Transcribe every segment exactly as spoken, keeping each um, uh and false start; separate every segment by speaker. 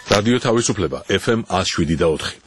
Speaker 1: რადიო თავისუფლება ეფ ემ one oh seven და four.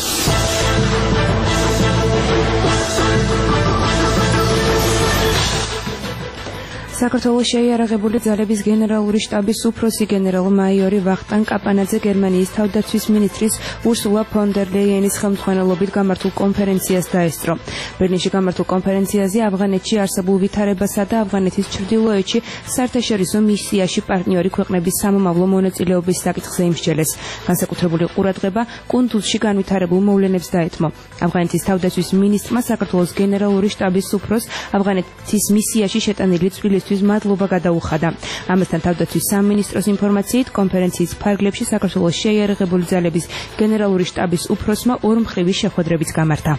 Speaker 2: საქართველოს შეიარაღებული ძალების გენერალური შტაბის უფროსი გენერალ-მაიორი ვახტანგ კაპანაძე გერმანიის თავდაცვის მინისტრის ურსულა ფონ დერ ლეიენის ხელმძღვანელობით გამართულ კონფერენციას დაესწრო. ბერლინში გამართულ კონფერენციაზე ავღანეთში არსებულ ვითარებასა და ავღანეთის ჩრდილოეთში საერთაშორისო მისიაში პარტნიორი ქვეყნების სამომავლო მონაწილეობის საკითხზე იმსჯელეს. განსაკუთრებული ყურადღება კუნძულში განვითარებულ მოვლენებს დაეთმო. ავღანეთის თავდაცვის მინისტრმა საქართველოს გენერალური შტაბის უფროს ავღანეთის მისიაში შეტანილი წვლილისთვის მადლობა გადაუხადა. ამასთან თავდაცვის სამინისტროს ინფორმაციით კონფერენციის ფარგლებში საქართველოს შეიარაღებული ძალების გენერალური შტაბის უფროსმა ორმხრივი შეხვედრებიც გამართა.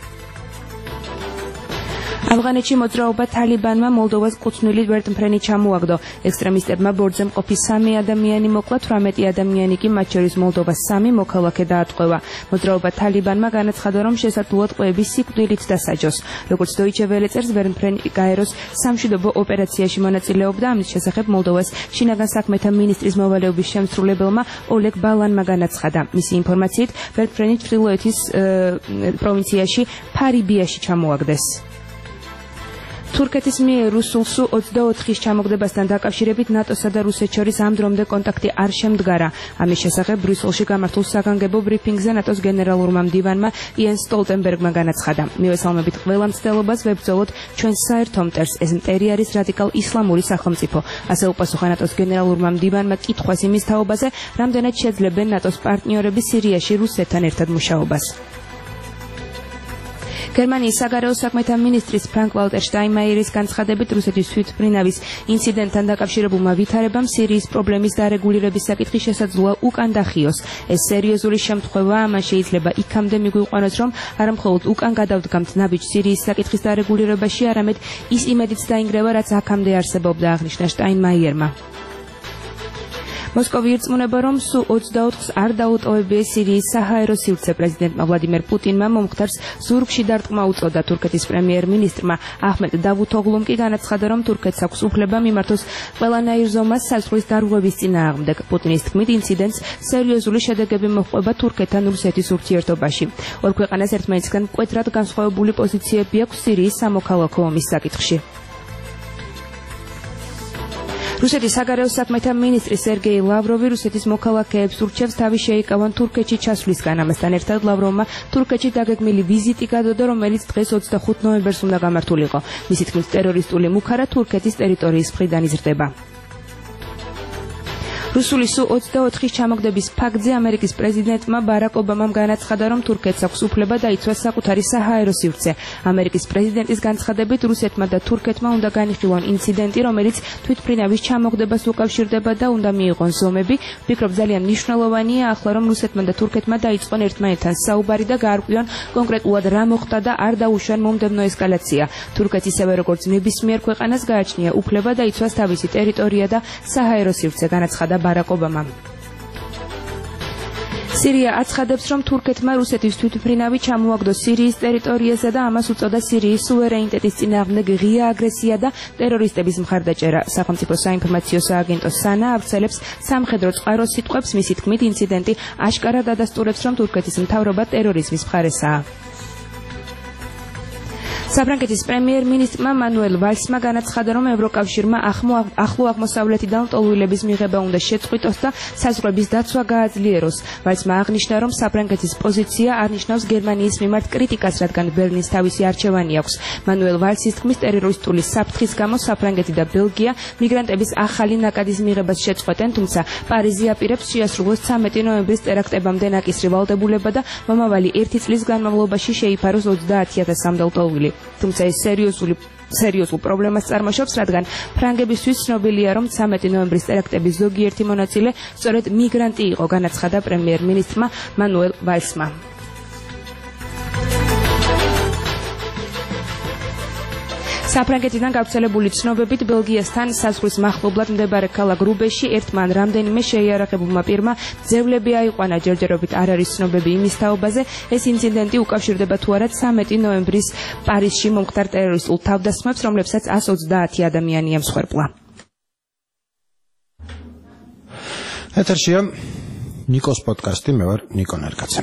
Speaker 2: ავღანეთში მოძრაობა თალიბანმა მოლდოვას კუთვნილი ვერტმფრენი ჩამოაგდო. ექსტრემისტებმა ბორცვზე მყოფი სამი ადამიანი მოკლა, თვრამეტი ადამიანი კი მათ შორის მოლდოვას სამი მოქალაქე დაატყვევა. მოძრაობა თალიბანმა განაცხადა, რომ შესაძლოა ტყვეები სიკვდილით დასაჯოს. როგორც დოიჩე ველე წერს, ვერტმფრენი გაეროს სამშვიდობო ოპერაციაში მონაწილეობდა. ამის შესახებ მოლდოვას შინაგან საქმეთა მინისტრის მოვალეობის შემსრულებელმა ოლეგ ბალანმა განაცხადა. მისი ინფორმაციით ვერტმფრენი ჩრდილოეთის პროვინციაში ფარიბიაში ჩამოაგდეს. თურქეთის მიერ რუსულ სუ ოცდაოთხის ჩამოგდებასთან დაკავშირებით ნატოსა და რუსეთს შორის ამ დრომდე კონტაქტი არ შემდგარა. ამის შესახებ ბრიუსელში გამართულ საგანგებო ბრიფინგზე ნატოს გენერალურმა მდივანმა იენს სტოლტენბერგმა განაცხადა. მივესალმებით ყველა მცდელობას, ვებრძოლოთ ჩვენ საერთო მტერს, ეს მტერი არის რადიკალ ისლამური სახელმწიფო. ასე უპასუხა ნატოს გენერალურმა მდივანმა კითხვას იმის თაობაზე, რამდენად შეძლებენ ნატოს პარტნიორები სირიაში რუსეთთან ერთად მუშაობას. გერმანიის საგარეო საქმეთა მინისტრის ფრანკ ვალტერ შტაინმაიერის განცხადებით რუსეთის თვითმფრინავის ინციდენტთან დაკავშირებულმა ვითარებამ სირიის პრობლემის დარეგულირების საკითხი შესაძლოა უკან დახიოს. ეს სერიოზული შემთხვევაა, ამან შეიძლება იქამდე მიგვიყვანოს, რომ არა მხოლოდ უკან გადავდგამთ ნაბიჯ სირიის საკითხის დარეგულირებაში, არამედ ის იმედიც დაინგრევა, რაც აქამდე არსებობდა, აღნიშნა შტაინმაიერმა. მოსკოვი ირწმუნება, რომ სუ ოცდაოთხს არ დაუტოვებია სირიის საჰაერო სივრცე. პრეზიდენტმა ვლადიმერ პუტინმა მომხდარს ზურგში დარტყმა უწოდა. თურქეთის პრემიერ-მინისტრმა აჰმედ დავუთოღლუმ კი განაცხადა, რომ თურქეთს აქვს უფლება მიმართოს ყველანაირ ზომას საზღვრის დარღვევის წინააღმდეგ. პუტინის თქმით, ინციდენტს სერიოზული შედეგები მოჰყვება თურქეთთან რუსეთის ურთიერთობაში. ორ ქვეყანას ერთმანეთისგან მკვეთრად განსხვავებული პოზიციები აქვს სირიის სამოქალაქო ომის საკითხში. რუსეთის საგარეო საქმეთა მინისტრი სერგეი ლავროვი რუსეთის მოქალაქეებს ურჩევს თავი შეიკავონ თურქეთში ჩასვლისგან. ამასთან ერთად ლავროვმა თურქეთში დაგეგმილი ვიზიტი გადოდა, რომელიც დღეს ოცდახუთ ნოემბერს უნდა გამართულიყო. მისი თქმით, ტერორისტული მუქარა თურქეთის ტერიტორიის მხრიდან იზრდება. რუსული სუ ოცდაოთხის ჩამოგდების ფაქტზე ამერიკის პრეზიდენტმა ბარაკ ობამამ განაცხადა, რომ თურქეთს აქვს უფლება დაიცვას საკუთარი საჰაერო სივრცე. ამერიკის პრეზიდენტის განცხადებით, რუსეთმა და თურქეთმა უნდა განიხილონ ინციდენტი, რომელიც თვითმფრინავის ჩამოგდებას უკავშირდება და უნდა მიიღონ ზომები. ვფიქრობ, ძალიან მნიშვნელოვანია ახლა, რომ რუსეთმა და თურქეთმა დაიწყონ ერთმანეთთან საუბარი და გაარკვიონ კონკრეტულად რა მოხდა და არ დაუშვან მომდევნო ესკალაცია. თურქეთ ისევე როგორც ნებისმიერ ქვეყანას გააჩნია უფლება დაიცვას თავისი ტერიტორია და საჰაერო სივრცე, განაცხადა ბარაკ ობამამ. სირია აცხადებს, რომ თურქეთმა რუსეთის თვითმფრინავი ჩამოაგდო სირიის ტერიტორიაზე და ამას უწოდა სირიის სუვერენიტეტის წინააღმდეგ ღია აგრესია და ტერორისტების მხარდაჭერა. სახელმწიფო საინფორმაციო სააგენტო სანა ავრცელებს სამხედრო წყაროს სიტყვებს. მისი თქმით, ინციდენტი აშკარად ადასტურებს, რომ თურქეთის მთავრობა ტერორიზმის მხარესაა. საფრანგეთის პრემიერ-მინისტრმა მანუელ ვალსმა განაცხადა, რომ ევროკავშირმა ახლო აღმოსავლეთიდან ლტოლვილების მიღება უნდა შეწყვიტოს და საზღვრების დაცვა გააძლიეროს. ვალსმა აღნიშნა, რომ საფრანგეთის პოზიცია არნიშნავს გერმანიის მიმართ კრიტიკას, რადგან ბერლინს თავისი არჩევანი აქვს. მანუელ ვალსის თქმის, ტერორისტული საფრთხის გამო საფრანგეთი და ბელგია მიგრანტების ახალი ნაკადის მიღებას შეწყვეტენ, თუმცა პარიზი აპირებს შეასრულოს ცამეტი ნოემბრის ტერაქტებამდე ნაკისრი ვალდებულება და მომავალი ერთი წლის განმავლობაში შეიფაროს ოცდაათი ათასამდე ლტოლვილი. თუმცა ეს სერიოზული სერიოზულ პრობლემას წარმოშობს, რადგან ფრანგებისთვის ცნობილია, რომ ცამეტი ნოემბრის ტერაქტების ზოგიერთი მონაწილე სწორედ მიგრანტი იყო, განაცხადა პრემიერ-მინისტრმა მანუელ ვალსმა. საფრანგეთიდან გავრცელებული ცნობებით ბელგიასთან საზღვრის მახლობლად მდებარე ქალაქ რუბეში ერთმან რამდენიმე შეიარაღებულმა პირმა ძევლები აიყვანა. ჯერჯერობით არ არის ცნობები იმის თაობაზე, ეს ინციდენტი უკავშირდება თუ არა ცამეტი ნოემბრის პარიზში მომხდარ ტერორისტულ თავდასხმებს, რომლებსაც ას ოცდაათი ადამიანი ემსხვერპლა.
Speaker 3: ეთერშია ნიკოს პოდკასტი, მე ვარ ნიკო ნერკაცე.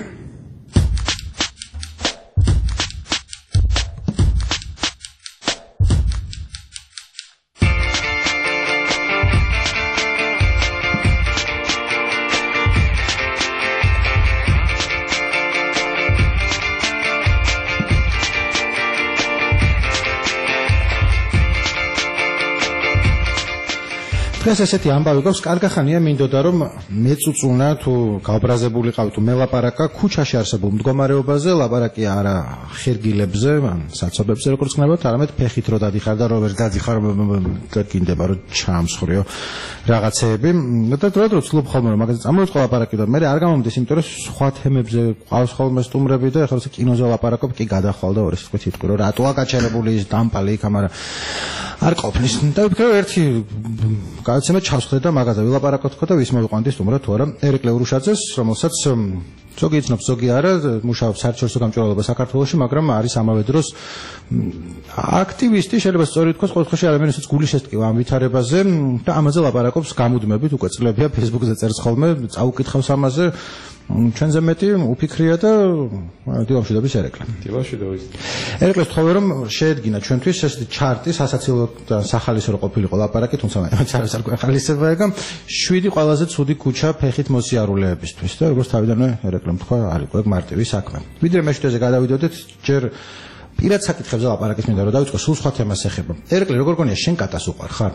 Speaker 3: დღეს ესეთი ამბავი გვაქვს, კარგი ხანია მინდოდა რომ მეწუწუნა თუ გავბრაზებულიყავ თუ მელაპარაკა ქუჩაში არსებულ მდგომარეობაზე, ლაპარაკი არა ხერგილებზე, ან საცობებზე როგორც ხნებათ, არამედ ფეხით რო დადიხარ და რო ვერ დადიხარ და გინდება რომ ჩამსხვრიო რაღაცეები. და დროდადრო ვცდილობ ხოლმე რომ მაგაზე წამოვიწყო ლაპარაკი და მე არ გამომდის, იმიტომ რომ სხვა თემებზე ყავს ხოლმე სტუმრები და ეხლა კინოზე ლაპარაკობ, კი გადახვალ და ორი სიტყვით იტყვი რომ რატოა გაჩერებული ის დამპალი იქ, მაგრამ არ ყოფნის. და ვფიქრე ერთი გადაცემა ჩავსხდე და მაგაზე ვილაპარაკოთ ხო და ვის მოვიყვანდი სტუმრად თუ არა ერეკლე ურუშაძეს, რომელსაც ზოგი იცნობს, ზოგი არა, მუშაობს საერთაშორისო გამჭვირვალობა საქართველოში, მაგრამ არის ამავე დროს აქტივისტი, შეიძლება სწორი ვთქვას, ყოველთვის ადამიანის გულის შესტკივა ამ ვითარებაზე და ამაზე ლაპარაკობს გამუდმებით, უკვე წლებია Facebook-ზე წერს ხოლმე, წაუკითხავს ამაზე. ჩვენზე მეტი უფიქრია და დილამშვიდობის ერეკლე.
Speaker 4: დილამშვიდობის.
Speaker 3: ერეკლეს თხოვე რომ შეედგინა ჩვენთვის ესეთი ჩარტი, სასაცილო და სახალისო რო ყოფილიყო ლაპარაკი, თუმცა მაინც არის არ გვეხალისება ეგა, შვიდი ყველაზე ცუდი ქუჩა ფეხით მოსიარულეებისთვის და როგორც თავიდანვე ერეკლემ თქვა, არ იყო ეგ მარტივი საქმე. ვიდრე მეშვიდეზე გადავიდოდეთ, ჯერ პირად საკითხებზე ლაპარაკის მინდა რომ დავიწყო, სულ სხვა თემას ეხება. ერეკლე, როგორ გონია, შენ კატას უყვარ ხარ?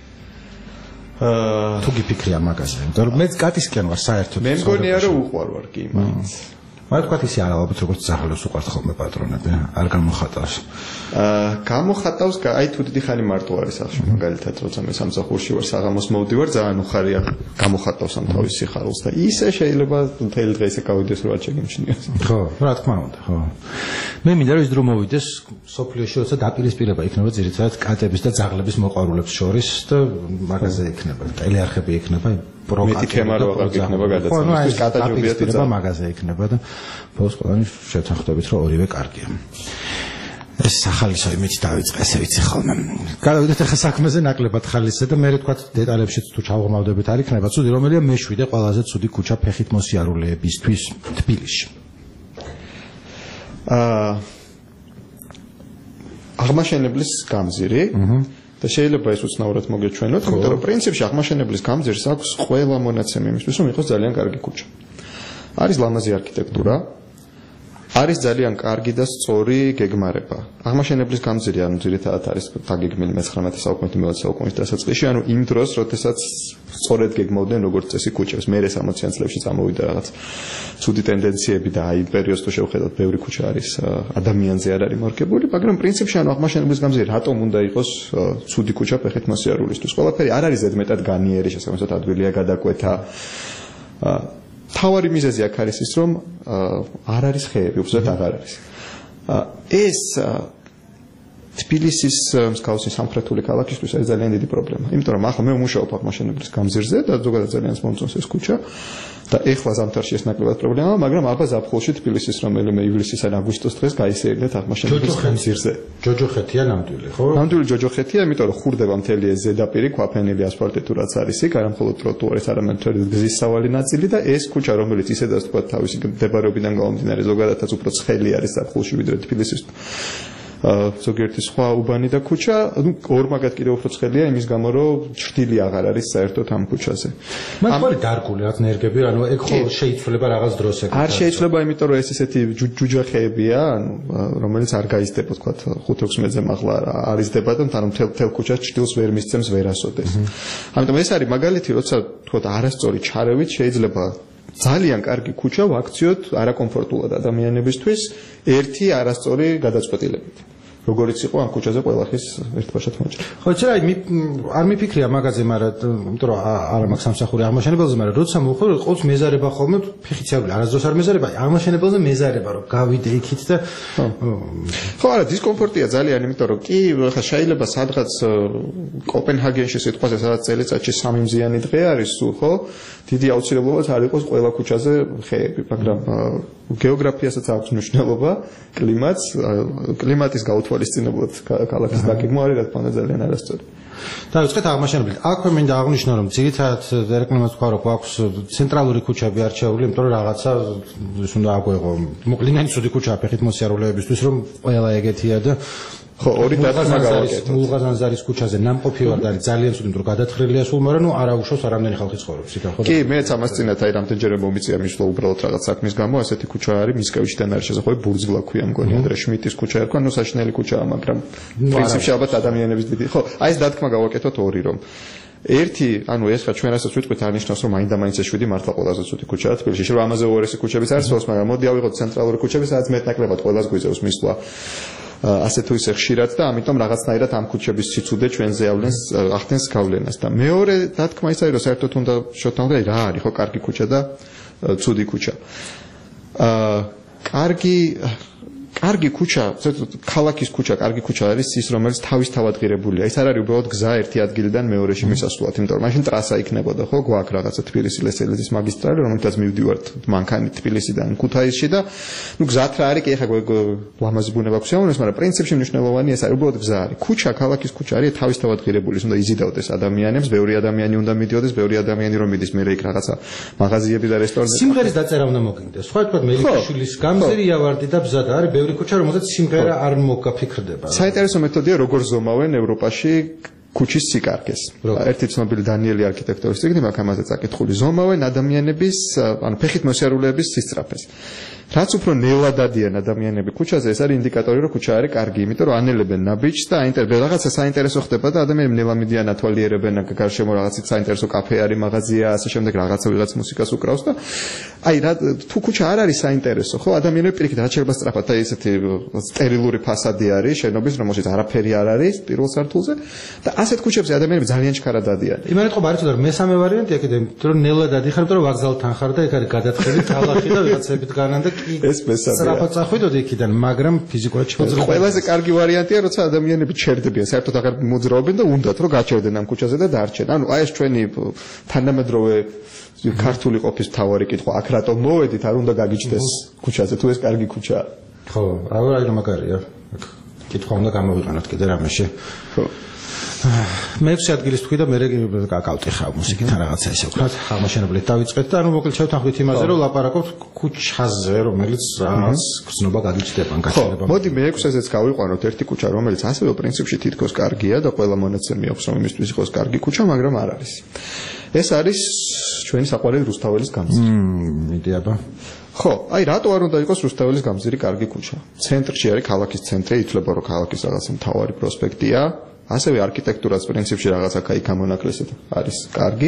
Speaker 3: აა თუ გიფიქრია მაგაზე, იმიტომ რომ მეც კატისკენ ვარ საერთოდ.
Speaker 4: მე მგონია რომ უყვარ ვარ კი მაინც.
Speaker 3: მაგრამ თქვა ისე არა, ალბათ როგორც ძაღლებს უყვართ ხოლმე პატრონები, არ გამოხატავს.
Speaker 4: აა გამოხატავს, აი თუ დიდი ხანი მარტო არის ახში, მაგალითად, როცა მე სამსახურში ვარ, საღამოს მოვდივარ, ძალიან უხარია გამოხატავს ამ თავის სიხარულს და ისე შეიძლება მთელი დღე ისე გავიდეს რომ არ შეგიმჩნიოს.
Speaker 3: ხო, რა თქმა უნდა, ხო. მე მინდა რომ ის დრო მოვიდეს სოფლიოში, როცა დაპირისპირება იქნება ძირითადად კატების და ძაღლების მოყვარულებს შორის და მაგაზე იქნება, ტელეარხები იქნება,
Speaker 4: მეტი თემა რო აღარ იქნება გადაცემის, კატაჯობია და
Speaker 3: ძაღლები მაგაზე იქნება და ბოლოს ყველანი შევთანხმდებით რომ ორივე კარგია. ეს სახალისო იმით დავიწყე, ესე ვიცი ხოლმე. გადავიდეთ ახლა საქმეზე ნაკლებად ხალისზე და მე თქვა დეტალებშიც თუ ჩავღმავდებით არ იქნება ცუდი, რომელია მეშვიდე ყველაზე ცუდი ქუჩა ფეხით მოსიარულეებისთვის თბილისში.
Speaker 4: აა აღმაშენებლის გამზირი და შეიძლება ეს უცნაურად მოგეჩვენოთ, იმიტომ რომ პრინციპში აღმაშენებლის გამზირს აქვს ყველა მონაცემი იმისთვის, რომ იყოს ძალიან კარგი ქუჩა. არის ლამაზი არქიტექტურა, არის ძალიან კარგი და სწორი გეგმარება. აღმაშენებლის გამზირი, ანუ ძირითადად არის დაგეგმილი მეცხრამეტე საუკუნეში, მეოცე საუკუნის დასაწყისში, ანუ იმ დროს, როდესაც სწორედ გეგმავდნენ როგორც წესი ქუჩებს. მერე სამოციან წლებში წამოვიდა რაღაც ცუდი ტენდენციები და აი იმ პერიოდს თუ შევხედოთ, ბევრი ქუჩა არის ადამიანზე არ არის მორგებული, მაგრამ პრინციპში ანუ აღმაშენებლის გამზირი რატომ უნდა იყოს ცუდი ქუჩა ფეხით მოსიარულისთვის? ყველაფერი არ არის ზედმეტად განიერი, შესაბამისად ადვილია გადაკვეთა. თავარი მიზეზი აქ არის ის, რომ არ არის ხეები, უბრალოდ აღარ არის. ეს თბილისის მსგავსი სამხრეთული ქალაქისთვის არის ძალიან დიდი პრობლემა. იმიტომ რომ ახლა მე ვმუშაობ აღმაშენებლის გამზირზე და ზოგადად ძალიან მომწონს ეს ქუჩა და ეხლა ზამთარში ეს ნაკლებად პრობლემაა, მაგრამ აბა ზაფხულში თბილისის რომელიმე ივლისის ან აგვისტოს დღეს გაისეირნეთ აღმაშენებლის გამზირზე.
Speaker 3: ჯოჯოხეთია ნამდვილი, ხო?
Speaker 4: ნამდვილი ჯოჯოხეთია, იმიტომ რომ ხურდება მთელი ეს ზედაპირი, ქვაფენილი ასფალტი თუ რაც არის იქ, არა მხოლოდ ტროტუარის, არამედ მთელი გზის სავალი ნაწილი და ეს ქუჩა, რომელიც ისედაც თქვა თავისი მდებარეობიდან გამომდინარე, ზოგადადაც უფრო ცხელი არის ზაფხულში ვიდრე თბილისის ზოგიერთი სხვა უბანი და ქუჩა, ну, ორმაგად კიდევ უფრო ცხელია იმის გამო, რომ ჭრილი აღარ არის საერთოდ ამ ქუჩაზე.
Speaker 3: მაგრამ ხო დარგული რაც ნერგები, ანუ ეგ ხო შეიცვლება რაღაც დროს ეგ.
Speaker 4: არ შეიცვლება, იმიტომ რომ ეს ესეთი ჯუჯახეებია, ანუ რომელიც არ გაიზრდება, თქვა ხუთ ექვსი მეტრზე მაღლა არიზრდება და ანუ მთელ მთელ ქუჩას ჭრილს ვერ მისცემს ვერასოდეს. ამიტომ ეს არის მაგალითი, როცა თქვა არასწორი ჩარევით შეიძლება ძალიან კარგი ქუჩა ვაქციოთ არაკომფორტულად ადამიანებისთვის ერთი არასწორი გადაწყვეტილებით. როგორიც იყო ამ ქუჩაზე ყველახის ერთბაშად მოჭრა.
Speaker 3: ხო, იცი რა, არ მიფიქრია მაგაზე, მაგრამ იმიტომ რომ არა მაქვს სამსახური აღმაშენებელზე, მაგრამ როცა მოვხარ, ყოველთვის მეზარება ხოლმე ფეხიციებული, არასდროს არ მეზარება, აღმაშენებელზე მეზარება, რომ გავიდე იქით და
Speaker 4: ხო, არა, დისკომფორტია ძალიან, იმიტომ რომ კი, ხა შეიძლება სადღაც კოპენჰაგენში სიტყვაზე, სადაც წელიწადში სამი მზიანი დღე არის სულ, ხო? დიდი აუცილებლობაც არ იყოს ყველა ქუჩაზე ხეები, მაგრამ გეოგრაფიასაც აქვს მნიშვნელობა, კლიმატს, კლიმატის გაუთვალისწინებლად ქალაქის დაგეგმვა არის რა თქმა უნდა ძალიან არასწორი.
Speaker 3: დავიწყეთ აღმაშენებლით. აქვე მინდა აღვნიშნო, რომ ძირითადად რეკლამას ვქვა, რომ გვაქვს ცენტრალური ქუჩები არჩეული, იმიტომ რომ რაღაცა ის უნდა აგვეღო. მოკლინანი ცუდი ქუჩაა ფეხით მოსიარულეებისთვის, რომ ყველა ეგეთია და
Speaker 4: ხო, ორი დათქმა გავაკეთოთ.
Speaker 3: მულღაზანზარის ქუჩაზე ნამყოფი ვარ და არის ძალიან ცუდი, იმიტომ რომ გადათხრილია სულ, მაგრამ ნუ არა უშავს არამდენი ხალხი ცხოვრობს იქ, ხო?
Speaker 4: კი, მეც ამას წინათ აი რამდენჯერმე მომიწია მისვლა უბრალოდ რაღაც საქმის გამო, ასეთი ქუჩა არის მისკევიჩიდან არის შესაძლებელი ბურძგლა ქვია მგონი, ანდრე შმიტის ქუჩა ერქვა, ნუ საშინელი ქუჩაა, მაგრამ პრინციპში ალბათ ადამიანების დიდი. ხო, აი ეს დათქმა გავაკეთოთ ორი რომ ერთი, ანუ ეს რა ჩვენ რასაც ვიტყვით არნიშნავს რომ მაინდა-მაინც ეს შვიდი მართლა ყველაზე ცუდი ქუჩაა თბილისში, რომ ამაზე უარესი ქუჩებიც არის, მაგრამ მოდი ავიღოთ ცენტრალური ქუჩები, სადაც მეტნაკლებად ყველას გვიძევს მისვლა ასე თუ ისე ხშირად და ამიტომ რაღაცნაირად ამ ქუჩების სიცუდე ჩვენზე ავლენს ახდენს გავლენას და მეორე დათქმა ის არის რომ საერთოდ უნდა შევთანხმდეთ რა არის ხო კარგი ქუჩა და ცუდი ქუჩა. აა კარგი კარგი ქუჩა, ქალაქის ქუჩა, კარგი ქუჩა არის ის რომელიც თავისთავად ღირებულია. ის არ არის უბრალოდ გზა ერთი ადგილიდან მეორეში მისასვლელად, იმიტომ რომ მაშინ ტრასა იქნებოდა, ხო, გვაქვს რაღაცა თბილისი-ლესელეთის მაგისტრალი, რომელთაც მივდივართ მანქანით თბილისიდან ქუთაისში და ნუ გზად რა არის, კი ეხლა ლამაზი ბუნება აქვს ამონეს, მაგრამ პრინციპში მნიშვნელოვანი ეს არის, უბრალოდ გზა არის. ქუჩა, ქალაქის ქუჩა არის თავისთავად ღირებული, ის უნდა იზიდავდეს ადამიანებს, ბევრი ადამიანი უნდა მიდიოდეს, ბევრი ადამიანი რომ მიდის, მერე იქ რაღაცა მაღაზიები და რესტორნები.
Speaker 3: სიმღერის დაწერა უნდა მოგინდეს. ხო, თქვა მელიქაშვილის გამზირი ავარდი და ბზადა არის ბევრი ქუჩა, რომელზეც სიმღერა არ მოგაფიქრდება.
Speaker 4: საინტერესო მეთოდია როგორ ზომავენ ევროპაში ქუჩის სიკარგეს. ერთი ცნობილი დანიელი არქიტექტორის წიგნი მაქვს ამაზე წაკითხული. ზომავენ ადამიანების, ანუ ფეხით მოსიარულეების სისწრაფეს. რაც უფრო ნელად დადიან ადამიანები ქუჩაზე, ეს არის ინდიკატორი, რომ ქუჩა არის კარგი, იმიტომ რომ ანელებენ ნაბიჯს და აინტერესებს რაღაცა საინტერესო ხდება და ადამიანები ნელა მიდიან ათვალიერებენ, გარშემო რაღაცით საინტერესო კაფე არის, მაღაზია, ასე შემდეგ, რაღაცა ვიღაც მუსიკას უკრავს და აი რა თუ ქუჩა არ არის საინტერესო, ხო, ადამიანები პირიქით რაც შეიძლება სწრაფად და ესეთი სტერილური ფასადი არის, შენობის, რომელშიც არაფერი არ არის პირველ სართულზე და ასეთ ქუჩებზე ადამიანები ძალიან ჩქარად დადიან.
Speaker 3: იმანეთყობა არის რომ მესამე ვარიანტია კიდე, იმიტომ რომ ნელა დადიხარ, იმიტომ რომ ვაგზალთან ხარ და იქ არის გადათხელი თალახი და ვიღაცებით განან და
Speaker 4: ეს მესამეა.
Speaker 3: სწრაფად წახვიდოდი იქიდან, მაგრამ ფიზიკურად შეუძლია.
Speaker 4: ყველაზე კარგი ვარიანტია, როცა ადამიანები ჩერდებიან, საერთოდ აღარ მოძრაობენ და უნდათ რომ გაჩერდნენ ამ ქუჩაზე და დარჩენ. ანუ აი ეს ჩვენი თანამედროვე ქართული ყოფის მთავარი კითხვა, აქ რატომ მოვედით, არ უნდა გაგიჩნდეს ქუჩაზე, თუ ეს კარგი ქუჩაა.
Speaker 3: ხო, აი რა მაგარია. კითხვა უნდა გამოვიყენოთ კიდე რამეში.
Speaker 4: ხო.
Speaker 3: მეექვსე ადგილის თქვი და მე გაკავტიხავ მუსიკით რაღაცა ისე ვქნათ აღმაშენებლით დავიწყეთ და ანუ მოკლედ შევთანხმდით იმაზე რომ ლაპარაკობთ ქუჩაზე რომელიც რაღაც გრძნობა გაგიჩნდება გაჩერება.
Speaker 4: მოდი მეექვსეზეც გავიყვანოთ ერთი ქუჩა რომელიც ასევე პრინციპში თითქოს კარგია და ყველა მონაცემი აქვს რომ იმისთვის იყოს კარგი ქუჩა, მაგრამ არ არის. ეს არის ჩვენი საყვარელი რუსთაველის გამზირი.
Speaker 3: მიდი აბა.
Speaker 4: ხო, აი რატო არ უნდა იყოს რუსთაველის გამზირი კარგი ქუჩა? ცენტრში არის ქალაქის ცენტრი, ითვლება რომ ქალაქის რაღაცა მთავარი პროსპექტია. ასევე არქიტექტურაც პრინციპში რაღაცა კაი გამონაკლისით არის კარგი.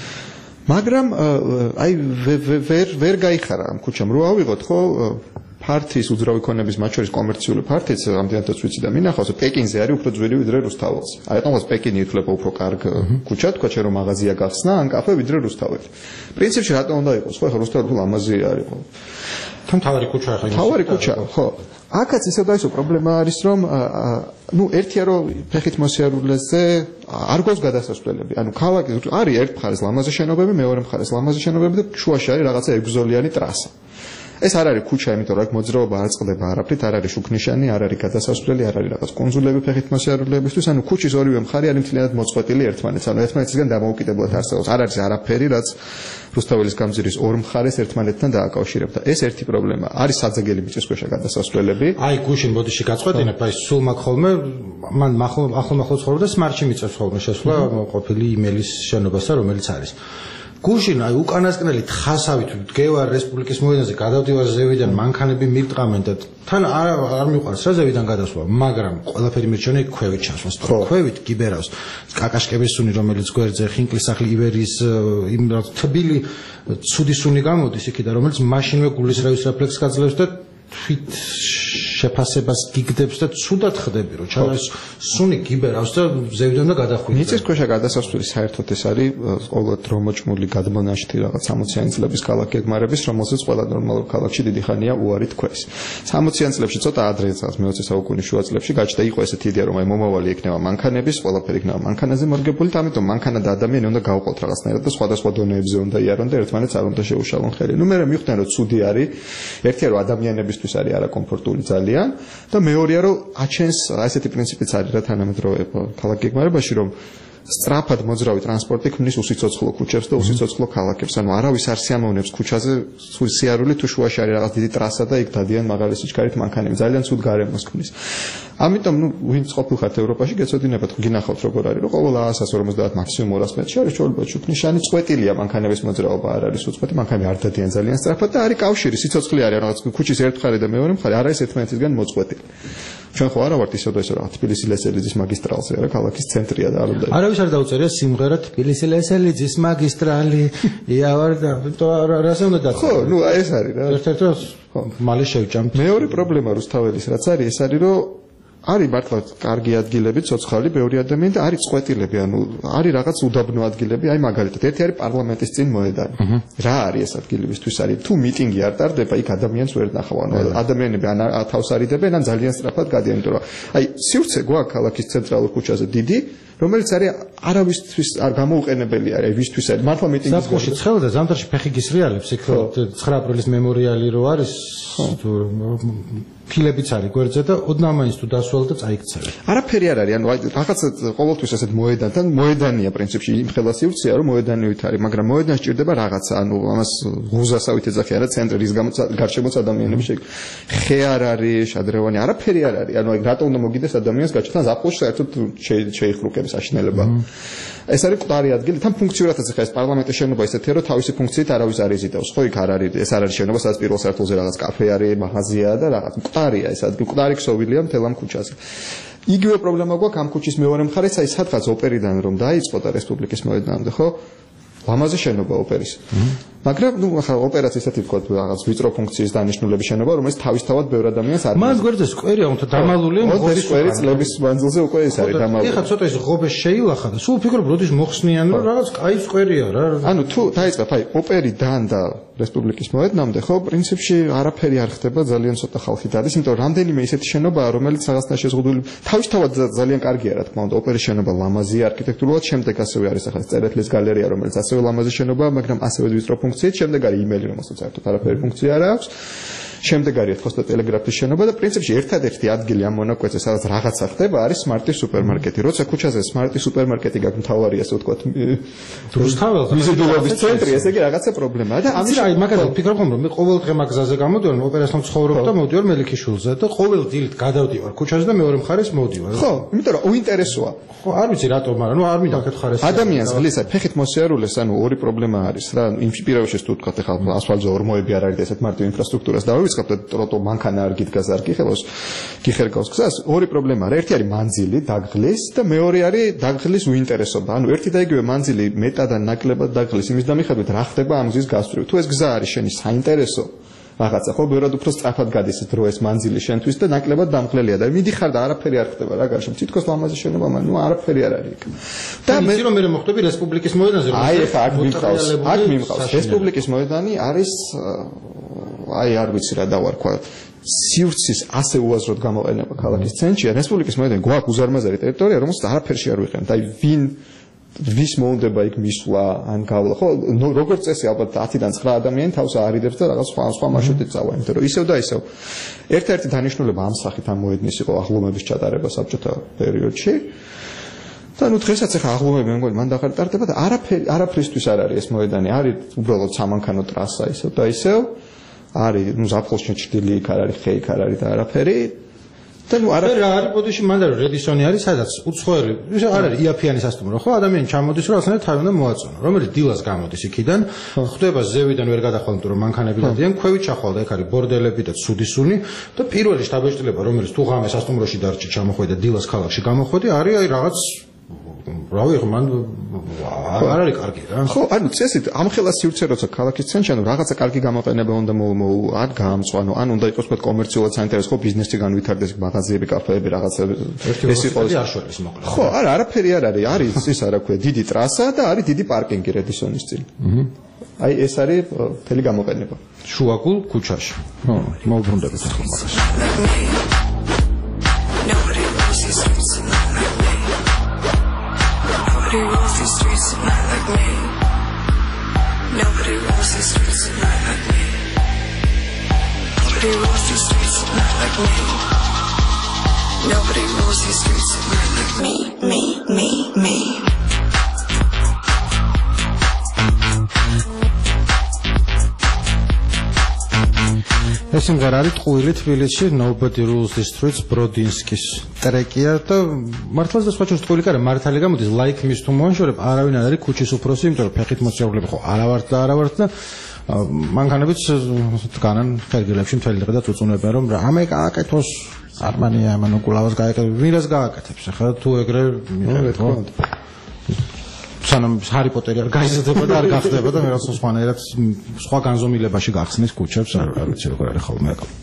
Speaker 4: მაგრამ აი ვერ ვერ გაიხარა ამ ქუჩამ. რო ავიღოთ ხო ფართის უძრავი ქონების მათ შორის კომერციული ფართიც ამდენადაც ვიცი და მინახავს პეკინზე არის უფრო ძვირი ვიდრე რუსთაველს. აი თუმცა პეკინი ითვლება უფრო კარგ ქუჩა, თქვა че რომ მაღაზია გახსნა, ან კაფე ვიდრე რუსთაველი. პრინციპში რატომ უნდა იყოს? ხო, ხა რუსთაველი ლამაზი არის ხო?
Speaker 3: თან თავარი ქუჩაა ხა.
Speaker 4: თავარი ქუჩა, ხო. აქაც ისე და ისო პრობლემა არის რომ ნუ ერთია რომ ფეხით მოსიარულეზე არ გვაქვს გადასასვლელები. ანუ ქალაქი არის ერთ მხარეს ლამაზი შენობები, მეორე მხარეს ლამაზი შენობები და შუაში არის რაღაცა ეგზოლიანი ტრასა. ეს არ არის ქუჩა, იმიტომ რომ აქ მოძრაობა არ წყდება არაფრით, არ არის შუქნიშანი, არ არის გადასასვლელი, არ არის რაღაც კონსულები ფეხით მოსიარულეებისთვის, ანუ ქუჩის ორივე მხარე არის მთლიანად მოწყვეტილი ერთმანეთს, ანუ ერთმანეთისგან დამოუკიდებლად არსებობს. არ არის არაფერი, რაც რუსთაველის გამზირის ორ მხარეს ერთმანეთთან დააკავშირებდა. ეს ერთი პრობლემა. არის საძეგელი მიწისქვეშა გადასასვლელები.
Speaker 3: აი გუშინ ბოდიში გაწყვეტინებ, აი სულ მაგ ხოლმე მან ახლო-ახლო ცხოვრობდა სმარტში მიწევს ხოლმე შესვლა ყოფილი იმელის შენობასთან, რომელიც არის. გუშინ აი უკანასკნელი თხასავით დგევარ რესპუბლიკის მოედანზე გადავდივარ ზევიდან მანქანები მირტყამენ და თან არ არ მიყვარს რა ზევიდან გადასვლა, მაგრამ ყველაფერი მირჩენე ქვევით ჩასვას. ქვევით გიბერავს კაკაშკების სუნი რომელიც გვერდზე ხინკლის სახლი ივერის იმ თბილი ცუდი სუნი გამოდის იქიდან რომელიც მაშინვე გულის რავის რეფლექსს გაძლევს და თვით შეფასებას გიგდებს და ცუდად ხდები რომ ჩანა სუნი გიბერავს და ზევიდან და გადახვიდე.
Speaker 4: მიწისქვეშა გადასასვლელი საერთოდ ეს არის ყოველ დრომოჭმული გადმონაშთი რაღაც სამოციანი წლების ქალაქი ეგმარების, რომელსაც ყველა ნორმალურ ქალაქში დიდი ხანია უარი თქვეს. სამოციანი წლებში ცოტა ადრე წელს მეოცე საუკუნის შუა წლებში გაჩნდა იყო ესეთი იდეა რომ აი მომავალი იქნება მანქანების, ყველაფერი იქნება მანქანაზე მორგებული, ამიტომ მანქანა და ადამიანი უნდა გავყოთ რაღაცნაირად და სხვადასხვა დონეებზე უნდა იარონ და ერთმანეთს არ უნდა შეუშალონ ხელი. ნუ მე მივხვდნენ რომ ცუდი არის, ერთია რომ ადამიანებისთვის არის არაკომფორტული ძალიან ძალიან და მეორეა რომ აჩენს ასეთი პრინციპიც არის რა თანამედროვე ქალაქ გეგმარებაში რომ სწრაფად მოძრავი ტრანსპორტი ქმნის უსიცოცხლო ქუჩებს და უსიცოცხლო ქალაქებს. ანუ არავის არ სიამოვნებს ქუჩაზე სიარული თუ შუაში არის რაღაც დიდი ტრასა და იქ დადიან მაღალი სიჩქარით მანქანები. ძალიან ცუდ გარემოს ქმნის. ამიტომ ნუ ვინც ყოფილხართ ევროპაში გეცოდინებათ, გინახავთ როგორ არის, რომ ყოველ ას ორმოცდაათ მაქსიმუმ ორას მეტრში არის ჩაოლებაში ნიშანი წვეტილია მანქანების მოძრაობა არ არის უწყვეტი, მანქანები არ დადიან ძალიან სწრაფად და არის კავშირი, სიცოცხლე არის რაღაც ქუჩის ერთ მხარე და მეორე მხარე არ არის ერთმანეთისგან მოწყვეტილი. ჩვენ ხო არა ვართ ისე და ისე რაღაც თბილისი-ლესელიძის მაგისტრალზე არა, ქალაქის ცენტრია და არ უნდა.
Speaker 3: არავის არ დაუწერია სიმღერა თბილისი-ლესელიძის მაგისტრალი. ია ვარ და რასე უნდა დაწერო? ხო, ნუ ეს არის რა. ერთ-ერთი ხო, მალე შევჭამთ.
Speaker 4: მეორე პრობლემა რუსთაველის რაც არის, ეს არის რომ არის მართლა კარგი ადგილები, ცოცხალი, ბევრი ადამიანი და არის წყვეტილები, ანუ არის რაღაც უდაბნო ადგილები, აი მაგალითად, ერთი არის პარლამენტის წინ მოედანი. რა არის ეს ადგილებისთვის არის? თუ მიტინგი არ ტარდება, იქ ადამიანს ვერ ნახავ, ანუ ადამიანები ან თავს არიდებენ, ან ძალიან სწრაფად გადიან, იმიტომ რომ აი სივრცე გვაქვს ქალაქის ცენტრალურ ქუჩაზე დიდი, რომელიც არის არავისთვის არ გამოუყენებელი არის, ვისთვის არის? მართლა მიტინგის
Speaker 3: საფხუში ცხელ და ზამთარში ფეხი გისრიალებს, იქ ცხრა აპრილის მემორიალი რო არის, ფილებიც არის გვერდზე და ოდნავ მაინც თუ დასვალ და წაიქცევი.
Speaker 4: არაფერი არ არის, ანუ რაღაც ყოველთვის ესეთ მოედანთან, მოედანია პრინციპში, იმ ხელა სივრცეა რომ მოედანივით არის, მაგრამ მოედანს ჭირდება რაღაცა, ანუ ამას ღუზასავით ეძახი არა ცენტრი, რის გამოც გარშემოც ადამიანები შეგ. ხე არ არის, შადრევანი, არაფერი არ არის, ანუ აი რატო უნდა მოგიდეს ადამიანს გაჩნდა ზაფხულში საერთოდ შეიხრუკებს აშნელება. ეს არის მკვდარი ადგილი, თან ფუნქციურადაც ხა ეს პარლამენტის შენობა ისეთია, რომ თავისი ფუნქციით არავის არ იზიდავს. ხო, იქ არ არის, ეს არ არის შენობა, სადაც პირველ სართულზე რაღაც კაფე არის, მაღაზია და რაღაც მკვდარია ეს ადგილი, მკვდარი ქსოვილია მთელ ამ ქუჩაზე. იგივე პრობლემა გვაქვს ამ ქუჩის მეორე მხარეს, აი სადღაც ოპერიდან რომ დაიწყო და რესპუბლიკის მოედნამდე, ხო? ლამაზი შენობა ოპერის. მაგრამ ნუ ახლა ოპერაც ისეთი ვთქვათ, რაღაც ვიწრო ფუნქციის დანიშნულების შენობა, რომელიც თავისთავად ბევრ ადამიანს არ
Speaker 3: მას გვერდზე სკვერია, თუმცა დამალულია
Speaker 4: მოდის სკვერი წლების მანძილზე უკვე ეს არის დამალული.
Speaker 3: ეხლა ცოტა ის ღობე შეილახა და სულ ფიქრობ, როდის მოხსნიან, რომ რაღაც კაი სკვერია რა.
Speaker 4: ანუ თუ დაიწყებ, აი ოპერიდან და რესპუბლიკის მოედნამდე, ხო, პრინციპში არაფერი არ ხდება, ძალიან ცოტა ხალხით არის, იმიტომ რომ რამდენიმე ისეთი შენობაა, რომელიც რაღაცნაირად შეზღუდული, თავისთავად ძალიან კარგია, რა თქმა უნდა, ოპერის შენობა ლამაზია არქიტექტურულად, შემდეგ ასევე არის ახლა წერეთლის გალერეა, რომელიც ასევე ლამაზი შენობაა, მაგრამ ასევე ვიწრო ფუნქციით, შემდეგ არის იმეილი, რომელსაც საერთოდ არაფერი ფუნქცია არ აქვს. შემდეგ არის ეთქოს და ტელეგრაფის შენობა და პრინციპში ერთადერთი ადგილი ამ მონაკვეთზე, სადაც რაღაცა ხდება, არის სმარტის სუპერმარკეტი. როცა ქუჩაზე სმარტის სუპერმარკეტი გაქვს მთავარი, ასე ვთქვათ,
Speaker 3: რუსთაველთან
Speaker 4: მიზიდულობის ცენტრი, ესე იგი რაღაცა პრობლემაა და
Speaker 3: ამის აი მაგალითად ვფიქრობ რომ მე ყოველ დღე მაგზაზე გამოდივარ, ოპერასთან ცხოვრობ და მოვდივარ მელიქიშვილზე და ყოველ დილით გადავდივარ ქუჩაზე და მეორე მხარეს მოვდივარ.
Speaker 4: ხო, იმიტომ რომ უინტერესოა.
Speaker 3: ხო, არ ვიცი რატომ, მაგრამ ნუ არ მინდა გეკითხარ ეს.
Speaker 4: ადამიანს ღლისა ფეხით მოსიარულეს, ანუ ორი პრობლემა არის რა, იმ პირავში თუ თქვათ ახლა ასფალტზე ორმოები არ არის და ესეთ მარტივ ინფრასტრუქტურას დავივიწყებთ და ტროტო მანქანა არ გიდგას არ გიხელოს, გიხერგავს გზას, ორი პრობლემა არის. ერთი არის მანძილი დაგღლის და მეორე არის დაგღლის უინტერესობა. ანუ ერთი და იგივე მანძილი მეტად ან ნაკლებად დაგღლის იმის და მიხედვით რა ხდება ამ გზის გასწვრივ. თუ ეს გზა არის შენი საინტერესო რაღაცა, ხო, ბევრად უფრო სწრაფად გადის დრო ეს მანძილი შენთვის და ნაკლებად დამღლელია და მიდიხარ და არაფერი არ ხდება რა გარშემო. თითქოს ლამაზი შენობა, მაგრამ ნუ არაფერი არ არის იქ.
Speaker 3: და მე რომ მე მოხდები რესპუბლიკის მოედანზე, რომ
Speaker 4: აი ხა აქ მიმყავს, აქ მიმყავს. რესპუბლიკის მოედანი არის აი არ ვიცი რა დავარქვა. სივრცის ასე უაზროდ გამოყენება ქალაქის ცენტრში, რესპუბლიკის მოედანი გვაქვს უზარმაზარი ტერიტორია, რომელსაც არაფერში არ ვიყენებთ. აი ვინ ვის მოუნდება იქ მისვლა ან გავლა, ხო, როგორც წესი ალბათ ათიდან ცხრა ადამიანი თავს აარიდებს და რაღაც სხვა სხვა მარშრუტით წავა, იმიტომ რომ ისევ და ისევ ერთ-ერთი დანიშნულება ამ სახით ამ მოედნის იყო აღლუმების ჩატარება საბჭოთა პერიოდში. და ნუ დღესაც ახლა აღლუმები მე მგონი მან დახარტარდება და არაფერი არაფრისთვის არ არის ეს მოედანი, არის უბრალოდ სამანქანო ტრასა ისევ და ისევ. არის, ნუ ზაფხულში ჩრდილი იქ არ არის, ხე იქ არ არის და არაფერი. და ნუ არა
Speaker 3: რა არის ბოდიში მანდ რომ რედისონი არის, სადაც უცხოელი, ის არ არის იაფიანი სასტუმრო, ხო, ადამიანი ჩამოდის, რომ ასნაირად თავი უნდა მოაწონო. რომელიც დილას გამოდის იქიდან, ხდება ზევიდან ვერ გადახვალ, იმიტომ რომ მანქანები დადიან, ქვევით ჩახვალ და იქ არის ბორდელები და ცუდისუნი და პირველი შტაბეჭდილება, რომელიც თუ ღამე სასტუმროში დარჩი ჩამოხვედი და დილას ქალაქში გამოხვედი, არის აი რაღაც რავი ხო მან არ არის კარგი რა.
Speaker 4: ხო, ანუ წესით ამ ხელა სივრცე როცა ქალაქის ცენტრში, ანუ რაღაცა კარგი გამოყენება უნდა ან გაამწვანო, ან უნდა იყოს თქვა კომერციულად საინტერესო, ხო, ბიზნესი განვითარდეს, მაღაზიები, კაფეები, რაღაცა
Speaker 3: ეს იყოს აშველის მოკლედ.
Speaker 4: ხო, არა, არაფერი არ არის, არის ის არა ქვია, დიდი ტრასა და არის დიდი პარკინგი რედისონის წინ. აი ეს არის მთელი გამოყენება.
Speaker 3: შუაგულ ქუჩაში. ხო, მოვბრუნდებით ახლა მაგას.
Speaker 5: Nobody rolls these streets tonight like me. Nobody rolls these streets tonight like me. Nobody rolls these streets tonight. not like me. Nobody rules these streets not like me, me, me, me.
Speaker 3: ეს სიმღერა არის ტყუილი თბილისში Nobody Rules the Streets ბროდინსკის ტრეკია და მართლაც და სხვა ჩვენს ტყუილი კარა მართალი გამოდის like me-ს თუ მოაშორებ არავინ არ არის ქუჩის უფროსი იმიტომ რომ ფეხით მოსიარულები ხო არა ვართ და არა ვართ და მანქანებიც დგანან ხერგილებში მთელი დღე და წუწუნებენ რომ რამე გააკეთოს არმანია ამან უკულავას გააკეთებს ვინას გააკეთებს ახლა თუ ეგრე მიიღეთ ხო სანამ ჰარი პოტერი არ გაიზრდება და არ გახდება და მე რაც სხვანაირად სხვა განზომილებაში გახსნის ქუჩებს არ არ ვიცი როგორ არის ხოლმე აკა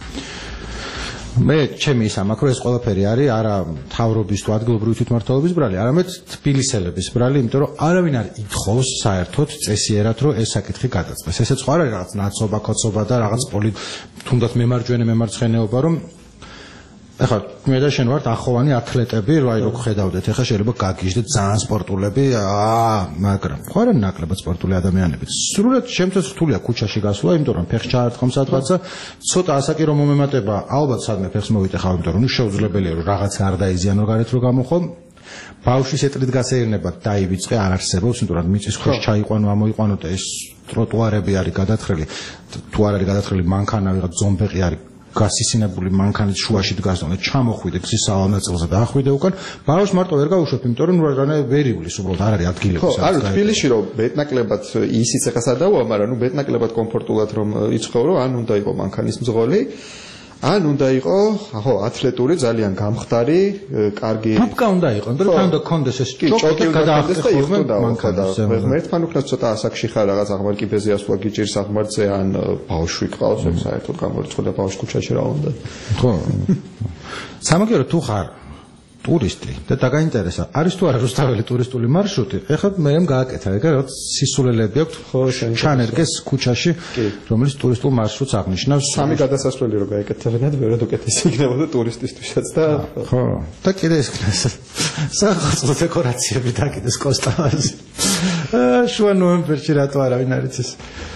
Speaker 3: მე ჩემი ის ამაკრო ეს ყველაფერი არის არა თავრობის თუ ადგილობრივი თვითმმართველობის ბრალი არამედ თბილისელების ბრალი იმიტომ რომ არავინ არ ითხოვს საერთოდ წესიერად რომ ეს საკითხი გადაწყდეს ესეც ხო არის რაღაც ნაცობა კოცობა და რაღაც პოლი თუნდაც მემარჯვენე მემარცხენეობა რომ ახლა მე და შენ ვართ ახოვანი ათლეტები, აი როგორ ხედავდეთ, ახლა შეიძლება გაგიჟდეთ ძალიან სპორტულები, აა, მაგრამ ხო არა ნაკლებად სპორტული ადამიანები. სრულად შემთხვევით რთულია ქუჩაში გასვლა, იმიტომ რომ ფეხს ჩაარტყომ სადღაცა, ცოტა ასაკირო მომემატება, ალბათ სადმე ფეხს მოვიტეხავ, იმიტომ რომ ნუ შეუძლებელია რომ რაღაც არ დაიზიანო გარეთ რო გამოხო. ბავშვის ეტლით გასეირნება დაივიწყე არ არსებობს, იმიტომ რომ მიწის ქვეშ ჩაიყვანო, ამოიყვანო და ეს ტროტუარები არის გადათხრილი, თუ არ არის გადათხრილი მანქანა, ვიღაც ზომბეყი არის გასისინებული მანქანის შუაში დგას და ჩამოხვიდე გზის სავანაწილზე და ახვიდე უკან ბავშვს მარტო ვერ გაუშვებ იმიტომ რომ რანე ვერ ივლის უბრალოდ არ არის ადგილები
Speaker 4: ხო არის თბილისში რომ მეტნაკლებად ისიც ახლა სადაოა მაგრამ ნუ მეტნაკლებად კომფორტულად რომ იცხოვრო ან უნდა იყო მანქანის მძღოლი ან უნდა იყო ხო ათლეტური ძალიან გამხდარი კარგი
Speaker 3: ბუბკა უნდა იყო იმიტომ რომ თან და კონდეს ეს ჭოკი გადაახდეს და იყო და მანქანაზე
Speaker 4: ერთმან უკრა ცოტა ასაკში ხარ რაღაც აღმარ კიბეზე ასვლა გიჭირს აღმარზე ან ბავშვი ყავს ეს საერთოდ გამორიცხული ბავშვი ქუჩაში რა უნდა
Speaker 3: ხო სამაგერო თუ ხარ ტურისტი და დაგაინტერესა არის თუ არა რუსთაველი ტურისტული მარშრუტი ეხლა მე გააკეთა ეგა რაც სისულელები აქვს ხო ჩანერგეს ქუჩაში რომელიც ტურისტულ მარშრუტს აღნიშნავს
Speaker 4: სამი გადასასვლელი რო გაეკეთებინათ ვერად უკეთესი იქნებოდა ტურისტისთვისაც და
Speaker 3: ხო და კიდე ეს სახალხო დეკორაციები დაკიდეს კოსტავაზე შუა ნოემბერში რატო არავინ არ იცის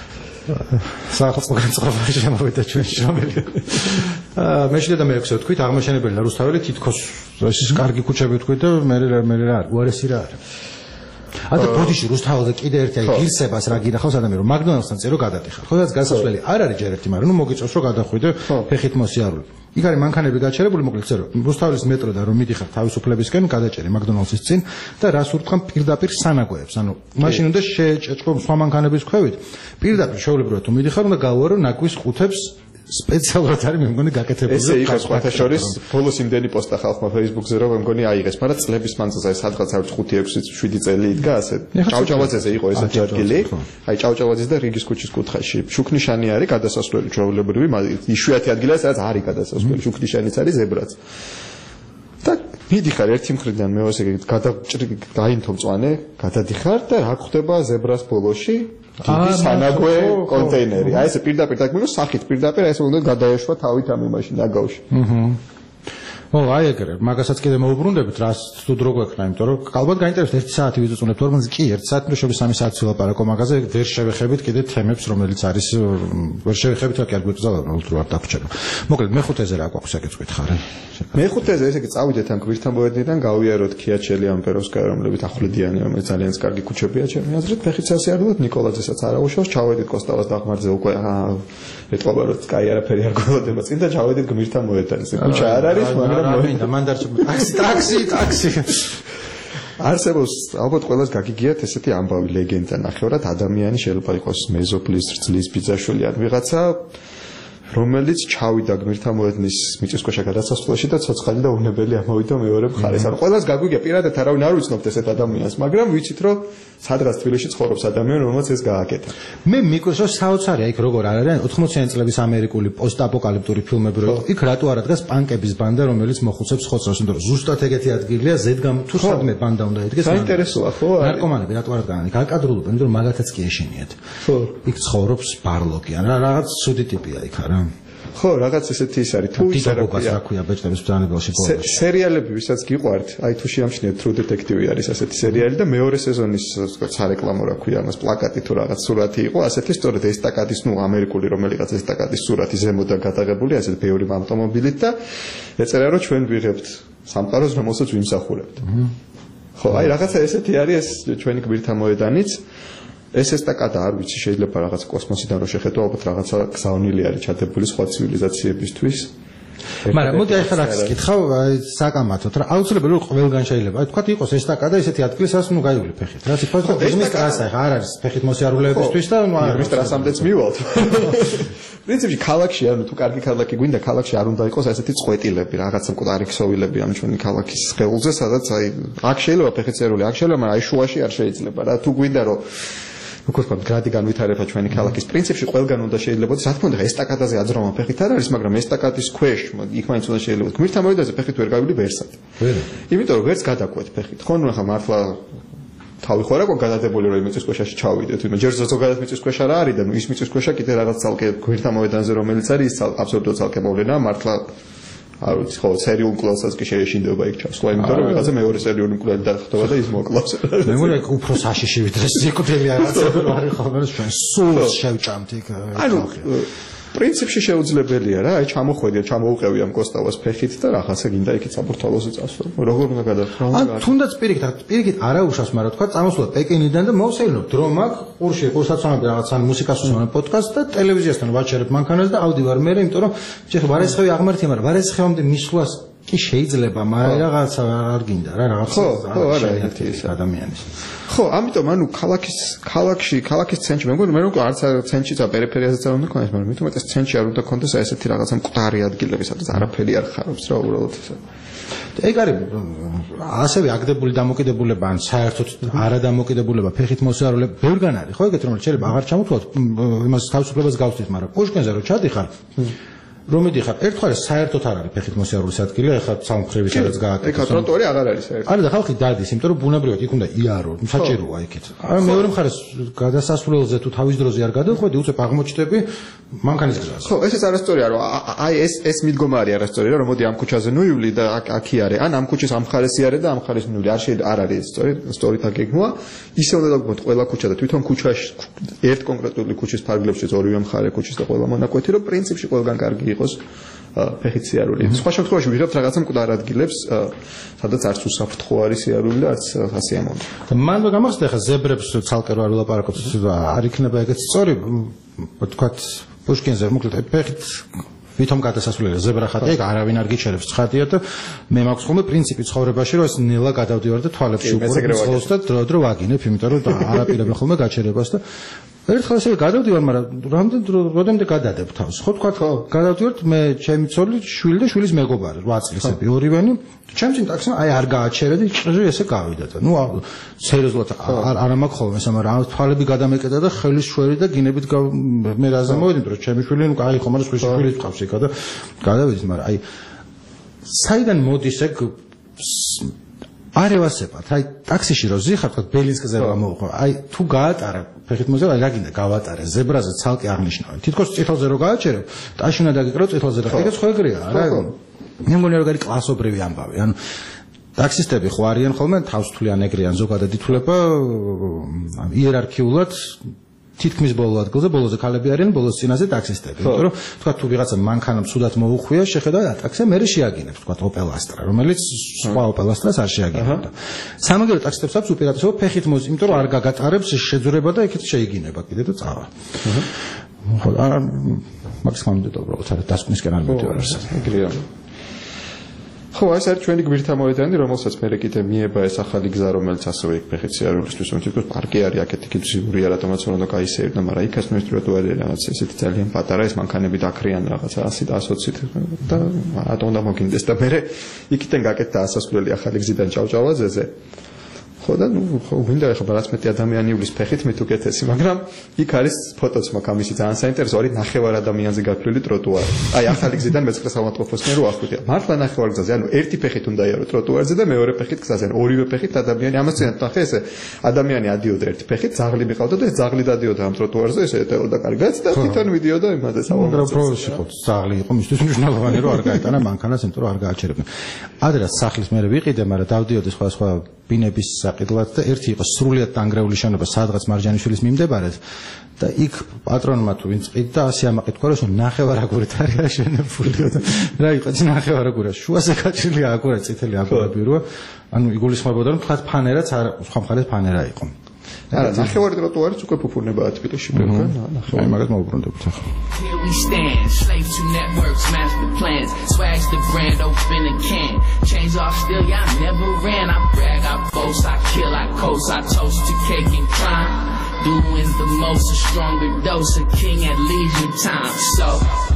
Speaker 3: სახალხო განწყობა შემოვიდა ჩვენში რომელი აა მე შეიძლება მე ექვსე ვთქვით აღმაშენებელი და რუსთაველი თითქოს ეს კარგი ქუჩები ვთქვით და მე მე რა არის უარესი რა არის ადა ბოდიში რუსთაველზე კიდე ერთი აი ღირსებას რა გინახავს ადამიანი რომ მაგდონალდსთან წერო გადადიხარ ხო და გასასვლელი არ არის ჯერ ერთი მაგრამ ნუ მოგიწევს რომ გადახვიდე ფეხით მოსიარული იქ არის მანქანები გაჩერებული მოკლედ წერო რუსთაველის მეტროდან რომ მიდიხარ თავისუფლებისკენ გადაჭერი მაგდონალდსის წინ და რას ურთხან პირდაპირ სანაგვეებს ანუ მაშინ უნდა შეეჭეჭო სხვა მანქანების ქვევით პირდაპირ შეულებრივად თუ მიდიხარ უნდა გავუარო ნაკვის ყუთებს სპეციალურად არის მე მგონი გაკეთებული
Speaker 4: ესე იყო სხვათა შორის ბოლოს იმდენი პოსტა ხალხმა Facebook-ზე რომ მე მგონი აიღეს მაგრამ წლების მანძილზე სადღაც არის ხუთი ექვსი შვიდი წელი იდგა ასე ჭავჭავაძეზე იყო ესეთი ადგილი აი ჭავჭავაძის და რიგის ქუჩის კუთხეში შუქნიშანი არის გადასასვლელი ჩვეულებრივი იშვიათი ადგილია სადაც არის გადასასვლელი შუქნიშანიც არის ზებრაც და მიდიხარ ერთი მხრიდან მეორე გადაჭრი დაინთო მწვანე გადადიხარ და რა ხდება ზებრას ბოლოში დიდი სანაგვე კონტეინერი. აი ესე პირდაპირ დაგმიგო სახით პირდაპირ აი ესე უნდა გადაეშვა თავით ამ იმაში ნაგავში. აჰა. ო
Speaker 3: აი ეგრე, მაგასაც კიდე მოუბრუნდებით, რას თუ დრო გვექნა, იმიტომ რომ ალბათ გაინტერესებს ერთი საათი ვიწუწუნებთ, თორმეტ კი ერთი საათი რო შეიძლება სამი საათი ვილაპარაკო მაგაზე, ვერ შევეხებით კიდე თემებს, რომელიც არის ვერ შევეხებით, რა კი არ გვიწევდა, უბრალოდ არ დაგვრჩება. მოკლედ მეხუთეზე რა გვაქვს აკეთვით ხარ?
Speaker 4: მეხუთეზე ესე კი წავიდეთ ამ გვირთამოედნიდან, გავიაროთ ქიაჩელი ამპეროვსკაია, რომლებიც ახლედიანი, რომელიც ძალიან კარგი ქუჩებია ჩემი აზრით, ფეხით სასიარულოდ ნიკოლაძესაც არ აუშავს, ჩავედით კოსტავას დაღმართზე უკვე ეთყობა რომ კაი არაფერი არ გველოდება წინ და ჩავედით გვირთამოედთან, ესე ქუჩა არ არის, მაგრამ
Speaker 3: მინდა მან დარჩა ტაქსი ტაქსი ტაქსი
Speaker 4: არსებობს ალბათ ყველას გაგიგიათ ესეთი ამბავი ლეგენდა ნახევრად ადამიანი შეიძლება იყოს მეზობლის რძლის ბიძაშვილი ან ვიღაცა რომელიც ჩავიდა გმირთამოედნის მიწისქვეშა გადასასვლელში და ცოცხალი და უნებელი ამოვიდა მეორე მხარეს. ანუ ყველას გაგიგია პირადად არავინ არ ვიცნობთ ესეთ ადამიანს, მაგრამ ვიცით რომ სადღაც თბილისში ცხოვრობს ადამიანი, რომელსაც ეს გააკეთა.
Speaker 3: მე მიკვირს რომ საოცარია იქ როგორ არ არის ოთხმოციანი წლების ამერიკული პოსტაპოკალიფტური ფილმები რო იქ რატო არა დგას პანკების ბანდა, რომელიც მოხუცებს ხოცავს, იმიტომ რომ ზუსტად ეგეთი ადგილია ზედგამ თუ სადმე ბანდა უნდა იდგეს.
Speaker 4: საინტერესოა ხო?
Speaker 3: ნარკომანები რატო არ დგანან? გაკადრულობენ, იმიტომ რომ მაგათაც კი ეშინიათ. ხო. იქ ცხოვრობს ბარლოკი, ან რაღაც ცუდი ტიპია იქ არა.
Speaker 4: ხო, რაღაც ესეთი ის არის. თუ
Speaker 3: ის რა ქვია ბეჭდების ბრძანებელში
Speaker 4: ბოლოს. სერიალები, ვისაც გიყვართ, აი თუ შეამჩნიეთ True Detective არის ასეთი სერიალი და მეორე სეზონის სარეკლამო რა ქვია, ამას პლაკატი თუ რაღაც სურათი იყო, ასეთი სწორედ ესტაკადის, ნუ ამერიკული რომელიღაც ესტაკადის სურათი ზემოდან გადაღებული, ასეთ ბევრი ავტომობილით და ეწერა რომ ჩვენ ვიღებთ სამყაროს, რომელსაც ვიმსახურებთ. ხო, აი რაღაცა ესეთი არის ეს ჩვენი გვირთა მოედანიც. ეს ესტაკადა არ ვიცი, შეიძლება რაღაც კოსმოსიდან რო შეხედო, ალბათ რაღაცა გზავნილი არის ჩადებული სხვა ცივილიზაციებისთვის.
Speaker 3: მაგრამ მოდი ახლა რა გითხავ, აი საკამათოდ რა აუცილებელი ყველგან შეიძლება. აი თქვათ იყოს ესტაკადა ისეთი ადგილი, სადაც ნუ გაივლი ფეხით. რა თქმა უნდა, იმის ტრასა ხა არ არის ფეხით მოსიარულეებისთვის და ნუ არ
Speaker 4: არის ტრასამდეც მივალთ. პრინციპში ქალაქში, ანუ თუ კარგი ქალაქი გვინდა, ქალაქში არ უნდა იყოს ასეთი წყვეტილები, რაღაცა მკვდარი ქსოვილები ამ ჩვენი ქალაქის სხეულზე, სადაც აი აქ შეიძლება ფეხით წერული, აქ შეიძლება, მაგრამ აი შუაში არ შეიძლება რა. თუ გვინდა რომ როგორ ვთქვათ, გრადი განვითარება ჩვენი ქალაქის პრინციპში ყველგან უნდა შეიძლება. რა თქმა უნდა, ესტაკადაზე აძრომა ფეხით არ არის, მაგრამ ესტაკადის ქვეშ იქ მაინც უნდა შეიძლება. გვირთა მოედანზე ფეხით ვერ გავივლი ვერსად. ვერ. იმიტომ რომ ვერც გადაკვეთ ფეხით. ხო, ნუ ახლა მართლა თავი ხო რა გადადებული რომ მიწის ქვეშაში ჩავიდეთ. იმიტომ ჯერ ზოგადად მიწის ქვეშა რა არის და ის მიწის ქვეშა კიდე რაღაც ცალკე გვირთა მოედანზე რომელიც არის, ის აბსოლუტურად ცალკე მოვლენაა, მართლა არ ვიცი, ხო, სერიულ მკვლელსაც კი შეეშინდება იქ ჩასვლა, იმიტომ რომ ვიღაცა მეორე სერიულ მკვლელი დახვდება და ის მოკლავს.
Speaker 3: მე მგონი იქ უფრო საშიში ვიდრე სიკვდილი რაღაცები არის ხოლმე ჩვენ სულს შევჭამთ იქ.
Speaker 4: ანუ პრინციპში შეუძლებელია რა, აი ჩამოხვედია, ჩამოუყევია მკოსტავას ფეხით და რაღაცა გინდა იქით საბურთალოზე წასვლა. როგორ უნდა გადახრა?
Speaker 3: ან თუნდაც პირიქით, პირიქით არაუშავს, მაგრამ თქვა წამოსვლა პეკინიდან და მოვსეილობ დრომ აქ ყურში ყურსაცმლები რაღაც ან მუსიკას უსმენ პოდკასტ და ტელევიზიასთან ვაჩერებ მანქანას და ავდივარ მე, იმიტომ რომ შეიძლება ვარესხევი აღმართია, მაგრამ ვარესხევამდე მისვლას კი შეიძლება, მაგრამ რაღაცა არ გინდა რა, რაღაცა
Speaker 4: არა ერთი ის
Speaker 3: ადამიანის.
Speaker 4: ხო, ამიტომ ანუ ქალაქის ქალაქში, ქალაქის ცენტრში, მე მგონი მე რომ არც ცენტრშიც ა პერიფერიაზეც არ უნდა ქონდეს, მაგრამ მithumet ეს ცენტრში არ უნდა ქონდეს ესეთი რაღაცა მკვდარი ადგილები, სადაც არაფერი არ ხარობს რა უბრალოდ ესე.
Speaker 3: ეგ არის ასევე აგდებული დამოკიდებულება ან საერთოდ არადამოკიდებულება ფეხით მოსიარულე ბევრგან არის, ხო ეგეთ რომ შეიძლება აღარ ჩამოთვალოთ იმას თავისუფლებას გავხდით, მაგრამ პუშკინზე რო ჩადიხარ რომ მიდიხარ, ერთხელ საერთოდ არ არის ფეხით მოსიარულის ადგილი, ეხლა სამმხრივი სადაც გააკეთეს.
Speaker 4: ეხლა ტროტუარი აღარ არის საერთოდ.
Speaker 3: არა და ხალხი დადის, იმიტომ რომ ბუნებრივად იქ უნდა იარო, საჭიროა იქით. არა მეორე მხარეს გადასასვლელზე თუ თავის დროზე არ გადავხვედი, უცებ აღმოჩნდები მანქანის გზაზე.
Speaker 4: ხო, ესეც არასწორია, რომ აი ეს ეს მიდგომა არის არასწორია, რომ მოდი ამ ქუჩაზე ნუივლი და აქ იარე, ან ამ ქუჩის ამ მხარეს იარე და ამ მხარეს ნუივლი. არ შეიძლება არ არის სწორი, სწორით აგეგმვა. ისე უნდა დავგმოთ ყველა ქუჩა და თვითონ ქუჩაში ერთ კონკრეტული ქუჩის ფარგლებშიც ორივე მხარე ქუჩის და ყველა მონაკვეთი, რომ პრინციპში ყველგან კარგი იყოს ფეხით სიარული. სხვა შემთხვევაში ვიღებთ რაღაცა მკვდარ ადგილებს, სადაც არც უსაფრთხო არის სიარული და არც ასიამოვნო.
Speaker 3: მან გამახსენდა ხა ზებრებს ცალკე რა ვილაპარაკოთ, არ იქნება ეგეც სწორი, თქვათ პუშკინზე მოკლედ ფეხით ვითომ გადასასვლელი ზებრა ხატი, ეგ არავინ არ გიჩერებს ცხადია და მე მაქვს ხოლმე პრინციპი ცხოვრებაში, რომ ეს ნელა გადავდივარ და თვალებში უყურებს და დრო დრო ვაგინებ, იმიტომ რომ არაპირებენ ხოლმე გაჩერებას და ერთხელ ესე გადავდივარ, მაგრამ რამდენ დრო როდემდე გადადებ თავს. ხო თქვა, გადავდივართ მე, ჩემი ცოლი, შვილი და შვილის მეგობარი, რვა წლისები, ორივენი. ჩემ წინ ტაქსი აი არ გააჩერე და ჭრიჟი ესე გავიდა და ნუ სერიოზულად არ არ მაქვს ხოლმე ეს, მაგრამ თვალები გადამეკედა და ხელის შვერი და გინებით მე რაზე მოვედი, რომ ჩემი შვილი ნუ აი ხომ არა შვილის შვილი თავს იქა და გადავედი, მაგრამ აი საიდან მოდის ეგ არ ევასებათ, აი ტაქსიში რო ზიხარ, თქვა ბელის გზება მოვხო, აი თუ გაატარა ფეხით მოსიარულე, რა გინდა გავატარე, ზებრაზე ცალკე აღნიშნავენ. თითქოს წითელზე რო გააჩერებ, ტაში უნდა დაგიკრო წითელზე და ეგეც ხო ეგრეა, რა. მე მგონი რომ არის კლასობრივი ამბავი, ანუ ტაქსისტები ხო არიან ხოლმე თავსთვლიან ეგრეან ზოგადად ითვლება იერარქიულად თითქმის ბოლო ადგილზე, ბოლოზე ქალები არიან, ბოლოს წინაზე ტაქსისტები. იმიტომ რომ თქვა თუ ვიღაცა მანქანამ ცუდად მოუხვია, შეხედა ტაქსი მერე შეაგინებს, თქვა ოპელ ასტრა, რომელიც სხვა ოპელ ასტრას არ შეაგინებდა. სამაგერო ტაქსისტებს აქვს უპირატესობა ფეხით მოძ, იმიტომ რომ არ გაგატარებს შეძრება და იქით შეიგინება კიდე და წავა. ხო, არა მაქსიმალურად უბრალოდ არა დასკვნისკენ არ მივდივარ არსად.
Speaker 4: ეგრეა. ხო, ეს არის ჩვენი გვირთა მოედანი, რომელსაც მე კიდე მიება ეს ახალი გზა, რომელიც ასევე იქ ფეხით სიარულისთვის, თითქოს პარკი არის აქეთ იქ ზურია, რატომაც უნდა გაისეირდა, მაგრამ იქაც ნუ ტროტუარი რაღაც ესეთი ძალიან პატარა, ეს მანქანები დაქრიან რაღაცა ასით ასოცით და რატომ უნდა მოგინდეს და მე იქიდან გაკეთდა ასასვლელი ახალი გზიდან ჭავჭავაძეზე. ხო და ნუ ხო გვინდა ახლა რაც მეტი ადამიანი ივლის ფეხით მე თუ კეთესი, მაგრამ იქ არის ფოტოც მაქვს ამისი ძალიან საინტერესო, არის ნახევარ ადამიანზე გაფლილი ტროტუარი. აი ახალი გზიდან მეცხრე საავადმყოფოს მიერ უახლოვია. მართლა ნახევარ გზაზე, ანუ ერთი ფეხით უნდა იარო ტროტუარზე და მეორე ფეხით გზაზე, ორივე ფეხით ადამიანი. ამას წინათ ნახე ესე ადამიანი ადიოდა ერთი ფეხით, ძაღლი მიყავდა და ეს ძაღლი დადიოდა ამ ტროტუარზე, ესე ეტეოდა კარგად და თვითონ მიდიოდა იმაზე საავადმყოფოში.
Speaker 3: რო იყო ძაღლი იყო, მისთვის მნიშვნელოვანი რომ არ გაეტანა მანქანას, იმიტომ რომ არ გააჩერებდნენ. ადრე სახლის მე ვიყიდე, მაგრამ დავდიოდი სხვა სხვა ბინების საყიდლად და ერთი იყო სრულიად დანგრეული შენობა სადღაც მარჯანიშვილის მიმდებარედ და იქ პატრონმა თუ ვინც ყიდდა ასე ამაყითქვა რომ ნახევარ აგურით არის აშენებული და რა იყო ეს ნახევარ აგურა შუაზე გაჭრილი აგურა წითელი აგურები როა ანუ იგულისხმებოდა რომ თქვა ფანერაც არ სხვა მხარეს ფანერა იყო
Speaker 4: არა ნახევარი ტროტუარიც უკვე ფუფუნებაა თბილისში ბევრგან
Speaker 3: ნახევარი მაგათ მოვუბრუნდებით ახლა
Speaker 6: Here we stand, slave to networks, master plans, swags the brand, open a can. Chains off still, yeah, I never ran. I brag, I boast, I kill, I coast, I toast to cake and crime. Doing the most, a stronger dose, a king at leisure time. So,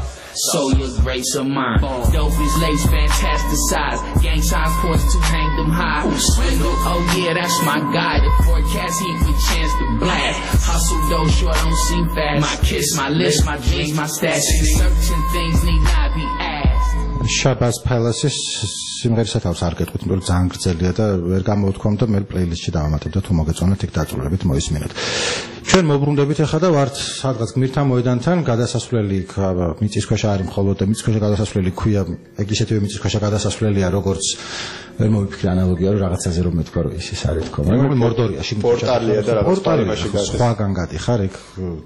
Speaker 6: so your grace of mine. Dope is lace, fantastic size. Gang signs points to hang them high. Swindle, oh yeah, that's my guy. The forecast heat with chance to blast. Hustle though, sure don't seem fast. My kiss, my list, my dreams, my stats. Certain things need not be asked.
Speaker 3: შაბას ფალასის სიმღერის თავს არ გეტყვით, იმიტომ რომ ძალიან გრძელია და ვერ გამოვთქვამ და მე პლეილისტში დავამატებ და თუ მოგეწონათ იქ დაწვრილებით მოისმინეთ. ჩვენ მოbrunდებით ახლა და ვართ სადღაც გმირთა მოედანთან, გადასასვლელი იქ მიწისქვეშა არის მხოლოდ და მიწისქვეშა გადასასვლელი ქვია, ეგრისეთივე მიწისქვეშა გადასასვლელია, როგორც ვერ მოვიფიქრე ანალოგია რომ რაღაცაზე რომ მეთქვა რომ ის ის არის თქო, მაგრამ მორდორიაში
Speaker 4: პორტალია და რაღაც პარიმაში გადის.
Speaker 3: სხვაგან გადიხარ იქ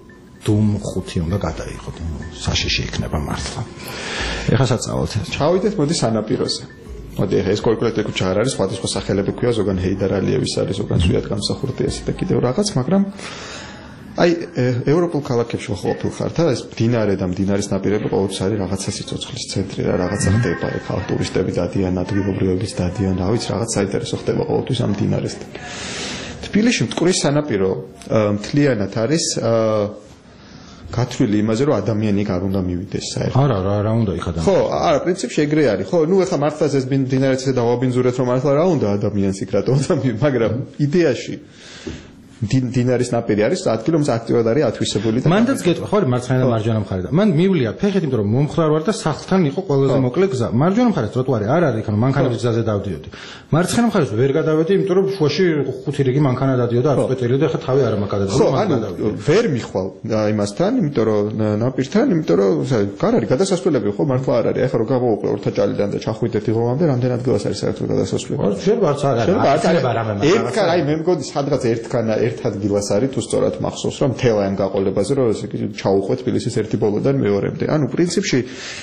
Speaker 3: დუმ ხუთი უნდა გადაიღოთ, საშიში იქნება მართლა. ეხლა საწავალთ.
Speaker 4: ჩავიდეთ მოდი სანაპიროზე. მოდი ეს კონკრეტული ქუჩა არ არის, სხვადასხვა სახელები ქვია, ზოგან ჰეიდარ ალიევის არის, ზოგან სვიად გამსახურდია ისე და კიდევ რაღაც, მაგრამ აი ევროპულ ქალაქებში ყოფილ ხართ და ეს მდინარე და მდინარის ნაპირები ყოველთვის არის რაღაცა სიცოცხლის ცენტრი და რაღაცა ხდება, ეხლა ტურისტები დადიან, ადგილობრივებიც დადიან, რა ვიცი, რაღაც საინტერესო ხდება ყოველთვის ამ მდინარესთან. თბილისში მტკვრის სანაპირო მთლიანად არის გათვლილი იმაზე რომ ადამიანი იქ არ უნდა მივიდეს საერთოდ.
Speaker 3: არა, რა რა უნდა იქ ადამიანი.
Speaker 4: ხო, არა, პრინციპში ეგრე არის. ხო, ნუ ეხლა მართლა ეს მდინარეც ესე დავაბინძურეთ რომ მართლა რა უნდა ადამიანს იქ რატო უნდა მივიდეს, მაგრამ იდეაში დინარის ნაპირი არის ადგილი რომ აქტიურად არის ათვისებული და
Speaker 3: მანდაც გეტყვი ხო არის მარცხენა და მარჯვენა მხარე და მან მივლია ფეხით იმიტომ რომ მომხრარ ვარ და სახლთან იყო ყველაზე მოკლე გზა მარჯვენა მხარეს ტროტუარი არ არის იქ ანუ მანქანების გზაზე დავდიოდი მარცხენა მხარეს ვერ გადავედი იმიტომ რომ შუაში ხუთი რიგი მანქანა დადიოდა აწყვეტილი და ხა თავი არ მაგადადგა
Speaker 4: ხო ანუ ვერ მიხვალ იმასთან იმიტომ რომ ნაპირთან იმიტომ რომ გარ არის გადასასვლელები ხო მართლა არ არის ეხლა რომ გავაუყლე ორთაჭალიდან და ჩახვიდეთ იღოვამდე რამდენ ადგილას არის საერთოდ გადასასვლელი
Speaker 3: ხო შეიძლება არც არ არის
Speaker 4: ერთგან აი მე მგონი სადღაც ერთგან ერთ ადგილას არის თუ სწორად მახსოვს რომ მთელ ამ გაყოლებაზე რომ ესე ჩაუყვეთ თბილისის ერთი ბოლოდან მეორემდე. ანუ პრინციპში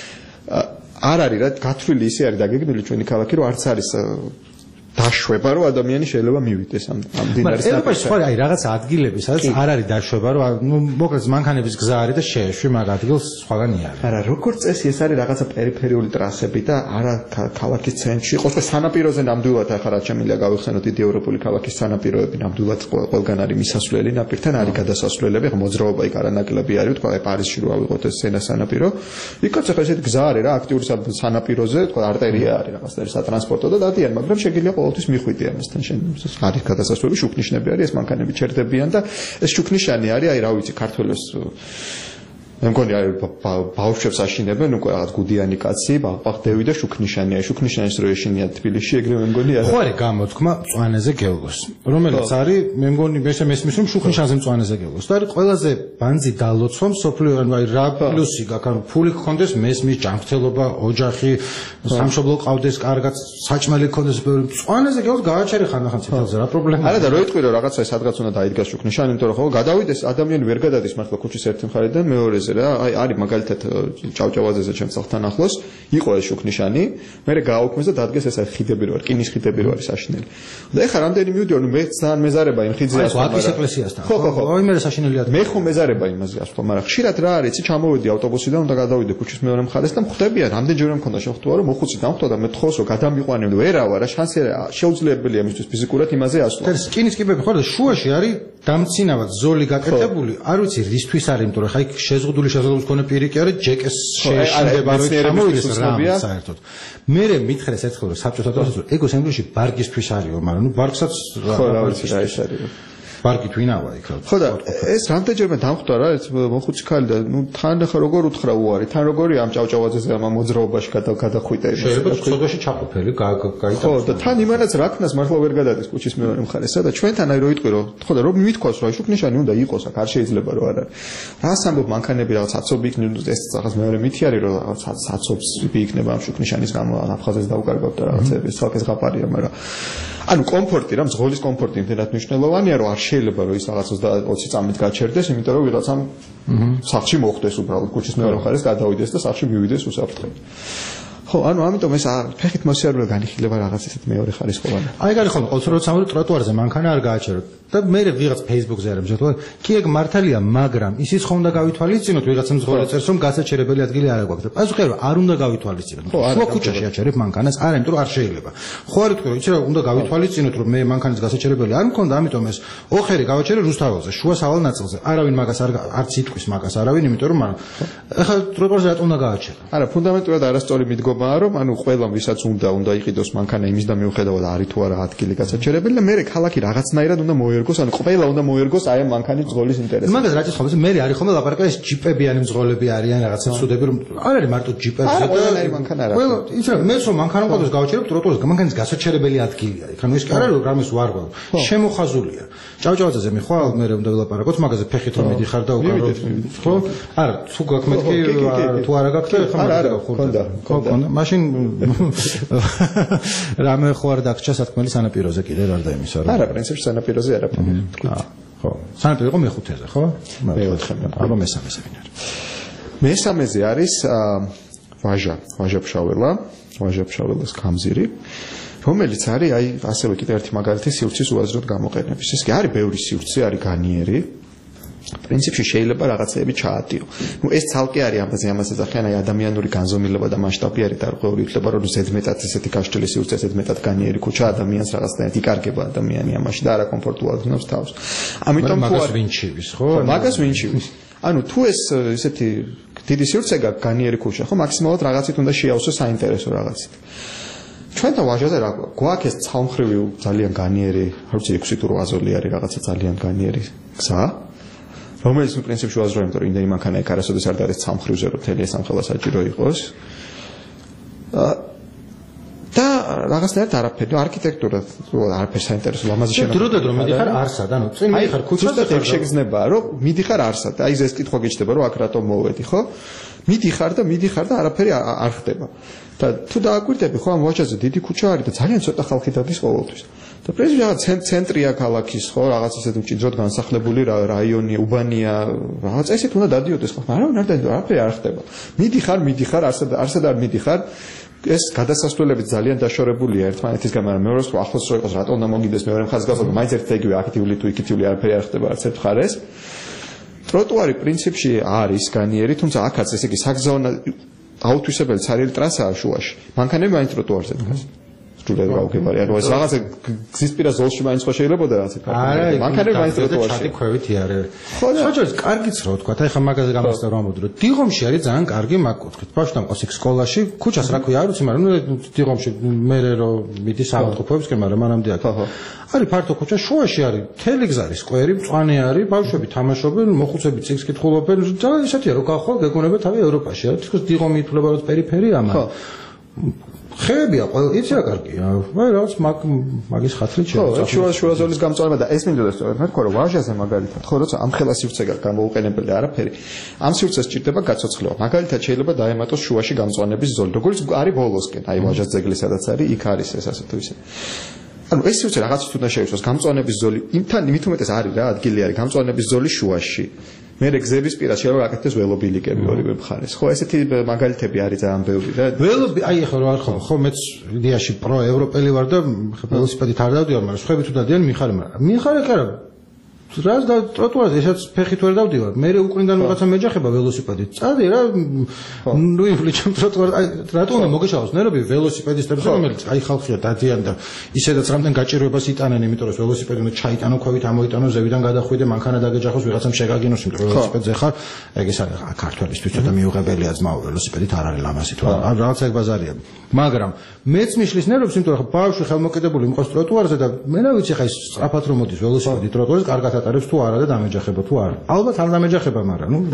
Speaker 4: არ არის რა გათვლილი ისე არის დაგეგმილი ჩვენი ქალაქი რომ არც არის დაშვება რომ ადამიანი შეიძლება მივიდეს ამ ამ დინარის ნაპირზე.
Speaker 3: მაგრამ სხვა აი რაღაც ადგილები სადაც არ არის დაშვება რომ ნუ მოკლედ მანქანების გზა არის და შეეშვი მაგ ადგილს სხვაგან იარი.
Speaker 4: არა როგორც წესი ეს არის რაღაცა პერიფერიული ტრასები და არა ქალაქის ცენტრში. ყოველ სანაპიროზე ნამდვილად ახლა რაც შემიძლია გავიხსენოთ დიდი ევროპული ქალაქის სანაპიროები ნამდვილად ყველგან არის მისასვლელი ნაპირთან არის გადასასვლელები. ახლა მოძრაობა იქ არანაკლები არის თქვა აი პარიზში რო ავიღოთ ეს სენა სანაპირო. იქაც ახლა ესეთი გზა არის რა აქტიური სანაპიროზე თქვა არტერია არის რაღაც და სატრანსპორტო და დადიან მაგრამ შეგიძლია ყოველთვის მიხვიდე ამასთან შენ არის გადასასვლელი შუქნიშნები არის ეს მანქანები ჩერდებიან და ეს შუქნიშანი არის აი რა ვიცი ქართველოს მე მგონი აი ბავშვებს აშინებენ უკვე რაღაც გუდიანი კაცი ბაღბაღდევი და შუქნიშანია შუქნიშანის რო ეშინია თბილისში ეგრე მე მგონი არა
Speaker 3: ხო არის გამოთქმა მწვანეზე გელოს რომელიც არის მე მგონი მე მესმის რომ შუქნიშანზე მწვანეზე გელოს და არის ყველაზე ბანძი დალოცვა მსოფლიო ანუ აი რა პლუსი გაქვს ანუ ფული გქონდეს მესმის ჯანმრთელობა ოჯახი სამშობლო ყავდეს კარგად საჭმელი გქონდეს ბევრი მწვანეზე გელოს გააჩერე ხანდახან ციტელზე რა პრობლემაა
Speaker 4: არა და რო იტყვი რომ რაღაცა სადღაც უნდა დაიდგას შუქნიშანი იმიტომ რომ ხო გადავიდეს ადამიანი ვერ გადადის მართლა ქუჩის ერთი მხარედან მეორეზე რა აი არის მაგალითად ჭავჭავაძეზე ჩემს სახლთან ახლოს იყო ეს შუქნიშანი მე გააუქმეს და დადგეს ეს ხიდები რო არის რკინის ხიდები რო არის აშინელი და ეხლა რამდენი მივიდიო მე ძალიან მეზარება იმ ხიდზე
Speaker 3: ასვლა აკის ეკლესიასთან
Speaker 4: ხო ხო ხო
Speaker 3: ой მე საშინელია
Speaker 4: მე ხო მეზარება იმაზე ასვლა მაგრამ ხშირად რა არის იცი ჩამოვედი ავტობუსიდან უნდა გადავიდე ქუჩის მეორე მხარეს და მხვდებია რამდენჯერ მქონდა შეხვდვა რომ მოხუცი დამხვდა და მე თხოვს რომ გადამიყვანებდი ვერავა რა შანსი შეუძლებელია მისთვის ფიზიკურად იმაზე ასვლა
Speaker 3: ეს რკინის კიბები ხო და შუაში არის დამცინავად ზოლი გაკეთებული, არ ვიცი რისთვის არის, იმიტომ რომ ხა იქ შეზღუდული შესაძლებლობის მქონე პირი კი არის ჯეკეს შეშინდება რომ ჩამოვიდეს რამე საერთოდ. მე მითხრეს ერთხელ რომ საბჭოთა დროსაც ეგოს ემბლოში ბარგისთვის არისო, მაგრამ ნუ ბარგსაც
Speaker 4: ხო რა ვიცი რა ის არის.
Speaker 3: ბარგი თვინავა იქ.
Speaker 4: ხო და ეს რამდენჯერმე დამხვდა რა ეს მოხუცი ქალი და ნუ თან ხა როგორ უთხრა უარი, თან როგორი ამ ჭავჭავაძეზე ამ მოძრაობაში გადახვიტა იმას.
Speaker 3: შეიძლება ცოდვაში ჩაყოფელი გაიტანა.
Speaker 4: ხო და თან იმანაც რა ქნას მართლა ვერ გადადის კუჩის მეორე მხარესა და ჩვენთან აი რო იტყვი რომ ხო და რომ მithქვას რომ აი შუქნიშანი უნდა იყოს აქ არ შეიძლება რომ არ არის. რას ამბობ მანქანები რაღაც აცობი იქნება ეს რაღაც მეორე მითი არის რომ რაღაც აცობს იქნება ამ შუქნიშანის გამო აფხაზეს დაუკარგავთ და რაღაცები სხვაკეს გაპარია მაგრამ ანუ კომფორტი რა მძღოლის კომფორტი იმდენად მნიშვნელოვანია რომ არ შეიძლება რომ ის რაღაც ოცი წამით გაჩერდეს იმიტომ რომ ვიღაცამ სახლში მოხდეს უბრალოდ კუჩის მეორე მხარეს გადავიდეს და სახლში მივიდეს უსაფრთხო ხო ანუ ამიტომ ეს ფეხით მოსიარულე განიხილება რაღაც ისეთ მეორე ხარისხოვანი
Speaker 3: აი გარი ხოლმე ყოველთვის რომ სამური ტროტუარზე მანქანა არ გააჩეროთ და მე ვიღაც Facebook-ზე არ მზადო კი ეგ მართალია მაგრამ ისიც ხომ უნდა გავითვალისწინოთ ვიღაცა მძღოლი წერს რომ გასაჩერებელი ადგილი არ აქვს და პასუხი რა არ უნდა გავითვალისწინოთ ხო კუჩაში აჩერებ მანქანას არა იმიტომ რომ არ შეიძლება ხო არ თქვი რომ იცი რა უნდა გავითვალისწინოთ რომ მე მანქანის გასაჩერებელი არ მქონდა ამიტომ ეს ოხერი გავაჩერე რუსთაველზე შუა სავალ ნაწილზე არავინ მაგას არ არც იტყვის მაგას არავინ იმიტომ რომ ეხლა ტროტუარზე რატომ უნდა გააჩერა
Speaker 4: არა ფუნდამენტურად არასწორი მიდგომაა რომ ანუ ყველამ ვისაც უნდა უნდა იყიდოს მანქანა იმის და მიუხედავად არის თუ არა ადგილი გასაჩერებელი და მე ქალაქი რაღაცნაირად უნდა მოერგოს ანუ ყველა უნდა მოერგოს აი ამ მანქანის მძღოლის ინტერესს
Speaker 3: მაგას რა თქმა უნდა მე არის ხოლმე ლაპარაკა ეს ჯიპებიანი მძღოლები არიან რაღაცა ცუდები რომ არ არის მარტო ჯიპებზე და
Speaker 4: ყველა არის მანქანა რა
Speaker 3: ყველა იცი რა მე რომ მანქანა მყავს გავაჩერებ ტროტუარზე მანქანის გასაჩერებელი ადგილია იქ ანუ ეს კი არა რომ რამეს ვარგავ შემოხაზულია ჭავჭავაძეზე მიხვალ მე რომ უნდა ვილაპარაკოთ მაგაზე ფეხით რომ მიდიხარ და უკან ხო არა თუ გაქვს მეთქი თუ არა გაქვს
Speaker 4: ხა არა არა ხონდა
Speaker 3: ხონდა მაშინ რამე ხო არ დაგჭა სათქმელი სანაპიროზე კიდე რა და იმისა
Speaker 4: რა არა პრინციპში სანაპიროზე არაფერი
Speaker 3: ხო სანაპირო იყო მეხუთეზე ხო
Speaker 4: მეოთხე
Speaker 3: აბა მესამეზე ვინ არის
Speaker 4: მესამეზე არის ვაჟა ვაჟა ფშაველა ვაჟა ფშაველას გამზირი რომელიც არის აი ასევე კიდევ ერთი მაგალითი სივრცის უაზროდ გამოყენების ის კი არის ბევრი სივრცე არის განიერი პრინციპში შეიძლება რაღაცეები ჩაატიო. ნუ ეს ცალკე არის ამაზე ამას ეძახიან აი ადამიანური განზომილება და მასშტაბი არის დარღვეული იქნება რომ ზედმეტად ესეთი გაშლილი სივრცე ზედმეტად განიერი ქუჩა ადამიანს რაღაცნაირად იკარგება ადამიანი ამაში და არა კომფორტულად გნობს თავს. ამიტომ თუ
Speaker 3: მაგას ვინჩივის ხო?
Speaker 4: მაგას ვინჩივის. ანუ თუ ეს ესეთი დიდი სივრცე გაქვს განიერი ქუჩა ხო მაქსიმალურად რაღაცით უნდა შეავსო საინტერესო რაღაცით. ჩვენთან ვაჟაზე რა გვაქვს ეს ცალმხრივი ძალიან განიერი, რა ვიცი ექვსი თუ რვა ზოლი არის რაღაცა ძალიან განიერი გზა. რომელიც ნუ პრინციპში ვაზრობ, იმიტომ რომ იმდენი მანქანა იქ არასოდეს არ დადეს ცალმხრივზე რომ თელი ეს სამხელა საჭირო იყოს. და რაღაცნაირად არაფერი, არქიტექტურა არაფერს საინტერესო ლამაზი შენობა.
Speaker 3: დროდად რომ მიდიხარ არსად, ანუ წინ მიდიხარ ქუჩაზე
Speaker 4: და შეგრძნებაა, რომ მიდიხარ არსად. აი ეს კითხვა გიჩნდება, რომ აქ რატომ მოვედი, ხო? მიდიხარ და მიდიხარ და არაფერი არ ხდება. და თუ დააკვირდები, ხო ამ ვაჟაზე დიდი ქუჩა არის და ძალიან ცოტა ხალხი დადის ყოველთვის. და პრინციპში რაღაც ცენტრია ქალაქის, ხო, რაღაც ისეთ მჭიდროდ განსახლებული რაიონი, უბანია, რაღაც ესეთ უნდა დადიოდეს ხო, მაგრამ არ დადიოდეს, არაფერი არ ხდება. მიდიხარ, მიდიხარ, არსად არსად არ მიდიხარ. ეს გადასასვლელები ძალიან დაშორებულია ერთმანეთისგან, მაგრამ მეორეს ხო ახლოს რო იყოს, რატომ უნდა მოგიდეს მეორე მხარეს გასვლა, მაინც ერთ იგივე აქტიური თუ იქითული არაფერი არ ხდება არც ერთ მხარეს. ტროტუარი პრინციპში არის განიერი, თუმცა აქაც ესე იგი საგზაო აუთვისებელი ცარიელი ტრასაა შუაში. მანქანები მაინც ტროტუარზე დგას. სრულიად გაუგებარი. ანუ ეს რაღაცა გზისპირა ზოლში მაინც ხო შეიძლება და რაღაცა. მანქანები მაინც ტროტუარში. ჩატი ქვევითი არის. ხოჭოს კარგიც რა თქვა, აი ხა მაგაზე გამოსწორ ამბობდი, რომ დიღომში არის ძალიან კარგი მაგკუთხედი. ბავშვთან ყავს იქ სკოლაში, ქუჩას რა ქვია, არ ვიცი, მაგრამ ნუ დიღომში მე რო მიდი საავადმყოფოებისკენ, მაგრამ მანამდე აქ. არის ფართო ქუჩა, შუაში არის მთელი გზა არის, სკვერი, მწვანე არის, ბავშვები თამაშობენ, მოხუცები წიგნს კითხულობენ, და ისეთია რომ გახვალ გეკონება თავი ევროპაში. რა თქოს დიღომი ითვლება რომ პერიფერია, მაგრამ ხეებია ყველა იცი რა კარგია მე რაღაც მაგ მაგის ხათრით შეიძლება ხო შუა შუა ზოლის გამწვანება და ეს მინდოდა სწორედ მე თქვა რომ ვაჟაზე მაგალითად ხო როცა ამ ხელა სივრცე გაქვს გამოუყენებელი არაფერი ამ სივრცეს სჭირდება გაცოცხლება მაგალითად შეიძლება დაემატოს შუაში გამწვანების ზოლი როგორც არის ბოლოსკენ აი ვაჟას ძეგლი სადაც არის იქ არის ეს ასე თუ ისე ანუ ეს სივრცე რაღაცით უნდა შეიცვალოს გამწვანების ზოლი იმთან მით უმეტეს არის რა ადგილი არის გამწვანების ზოლის შუაში მე გზების პირას შეიძლება გაკეთდეს ველობილიკები ორივე მხარეს. ხო, ესეთი მაგალითები არის ძალიან ბევრი და
Speaker 3: ველობი, აი ხო რა ხო, ხო მეც იდეაში პრო ევროპელი ვარ და ველოსიპედით არ დავდივარ, მაგრამ სხვები თუ დადიან მიხარე, მაგრამ მიხარე კი არა. რას და ტროტუარზე ესაც ფეხით ვერ დავდივარ. მე უკრინდან რაღაცა მეჯახება ველოსიპედით. წადი რა, ნუ იფლიჩემ ტროტუარ, რატომ უნდა მოგეშალოს ნერვები ველოსიპედისტებზე, რომელიც აი ხალხია დადიან და ისედაც რამდენ გაჭირვებას იტანენ, იმიტომ რომ ველოსიპედი უნდა ჩაიტანო, ქვევით ამოიტანო, ზევიდან გადახვიდე, მანქანა დაგეჯახოს, ვიღაცამ შეგაგინოს, იმიტომ რომ ველოსიპედზე ხარ. ეგ ეს არის ქართველისთვის ცოტა მიუღებელია ძმაო, ველოსიპედით არ არის ლამაზი თუ არა, რაღაცა ეგ ბაზარია. მაგრამ მეც მიშლის ნერვებს, იმიტომ რომ ბავშვი ხელმოკიდებული მიყავს ტროტუარზე და მე რა ვიცი ხა ის სწრაფად რომ მოდის ველოსიპედი ტროტუარზე, კარგად ატარებს თუ არა და დამეჯახება თუ არა. ალბათ არ დამეჯახება, მაგრამ ნუ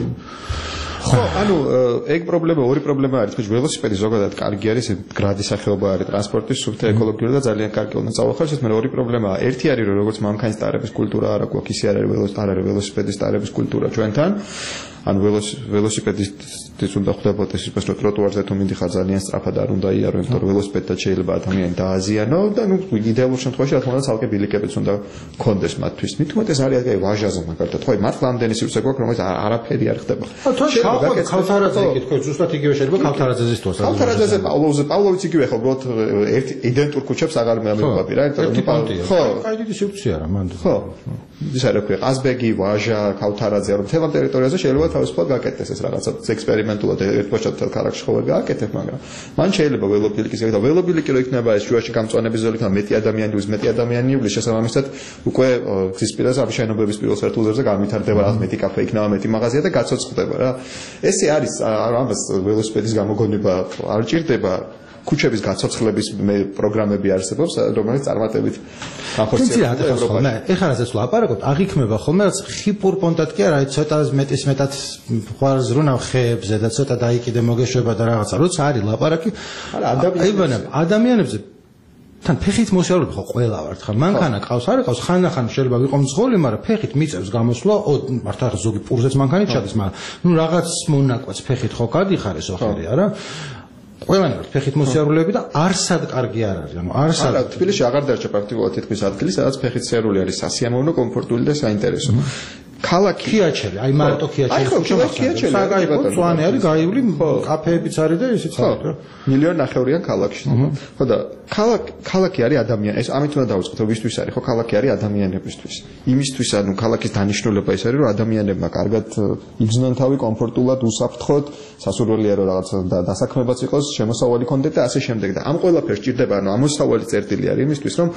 Speaker 4: ხო, ანუ ეგ პრობლემა, ორი პრობლემა არის, თქო, ველოსიპედი ზოგადად კარგი არის, გრადის სახეობა არის ტრანსპორტის, სუფთა ეკოლოგიური და ძალიან კარგი უნდა წავახარჯოთ, მაგრამ ორი პრობლემაა. ერთი არის, რომ როგორც მანქანის ტარების კულტურა არ აქვს, ისე არ არის ველოს არ არის ველოსიპედის ტარების კულტურა ჩვენთან. ანუ ველოსიპედისტიც უნდა ხვდებოდეს ის რომ ტროტუარზე თუ მიდიხარ ძალიან სწრაფად არ უნდა იარო, იმიტომ რომ ველოსიპედთან შეიძლება ადამიანი დააზიანო და ნუ იდეალურ შემთხვევაში რა თქმა უნდა ცალკე ბილიკებიც უნდა გქონდეს მათთვის. მით უმეტეს არის აი ვაჟაზე მაგალითად, ხო, მათ ლამდენი სივრცე გვაქვს, რომელიც არაფერი არ ხდება.
Speaker 3: ქავთარაძე იქით, ხო, ზუსტად იგივე შეიძლება ქავთარაძეზის თვალს.
Speaker 4: ქავთარაძეზე პავლოვზე, პავლოვიც იგივე ხო, უბრალოდ ერთ იდენტურ ქუჩებს აღარ მეამბობი რა, იმიტომ რომ
Speaker 3: ხო, კაი დიდი სივრცე არა მანდ.
Speaker 4: ხო. ის არის ხო, ყაზბეგი, ვაჟა, ქავთარაძე, რომ თელ ამ ტერიტორიაზე შეიძლება თავისუფლად გაკეთდეს ეს რაღაცა ექსპერიმენტულად ერთბაშად თელ ქალაქში ხო ვერ გააკეთებ, მაგრამ მან შეიძლება ველობილიკის და ველობილიკი რო იქნება ეს შუაში გამწვანების ზოლი და მეტი ადამიანი უს მეტი ადამიანი ივლის შესაბამისად უკვე გზის პირას ამ შენობების პირველ სართულებზე გამვითარდება რაღაც მეტი კაფე იქნება, მეტი მაღაზია და გაცოცხლდება რა. ესე არის ამას ველოსიპედის გამოგონება არ ჭირდება. ქუჩების გაცოცხლების პროგრამები არსებობს, რომელიც წარმატებით
Speaker 3: განხორციელდება ევროპაში. ეხლა რასაც ვლაპარაკობთ, აღიქმება ხოლმე რაც ხიპურ პონტად კი არა, ცოტა მეტის მეტად ხوار ზრუნავ ხეებზე და ცოტა დაიკიდე მოგეშვება და რაღაცა. როცა არის ლაპარაკი, ადამიანებზე ადამიანებზე თან ფეხით მოსიარულე ხო ყველა ვართ ხა მანქანა ყავს არ ყავს ხანახან შეიძლება ვიყო მძღოლი, მაგრამ ფეხით მიწევს გამოსვლა, მართლა ზოგი პურზეც მანქანით ჩადის, მაგრამ ნუ რაღაც მონაკვეთს ფეხით ხო გადიხარ ეს ოხერი არა? ყველანი ვართ ფეხით მოსიარულეები და არსად კარგი არ არის. ანუ არსად
Speaker 4: თბილისში აღარ დარჩა პრაქტიკულად თითქმის ადგილი, სადაც ფეხით სიარული არის სასიამოვნო, კომფორტული და საინტერესო. ქალაქი
Speaker 3: ქიაჩელი, აი მარტო ქიაჩელი.
Speaker 4: აი ხო, ქიაჩელი.
Speaker 3: საგაიფო წვანი არის, გაიული კაფეებიც არის და ისიც არის რა.
Speaker 4: მილიონი ნახევრიან ქალაქში. ხო და ქალაქი ქალაქი არის ადამიანი. ეს ამით უნდა დავიწყოთ, რომ ვისთვის არის, ხო, ქალაქი არის ადამიანებისთვის. იმისთვის, ანუ ქალაქის დანიშნულება ის არის, რომ ადამიანებმა კარგად იბრძნონ თავი, კომფორტულად, უსაფრთხოდ, სასურველია რომ რაღაც დასაქმებაც იყოს, შემოსავალი კონდეთ და ასე შემდეგ. და ამ ყველაფერს ჭირდება, ანუ ამოსავალი წერტილი არის იმისთვის, რომ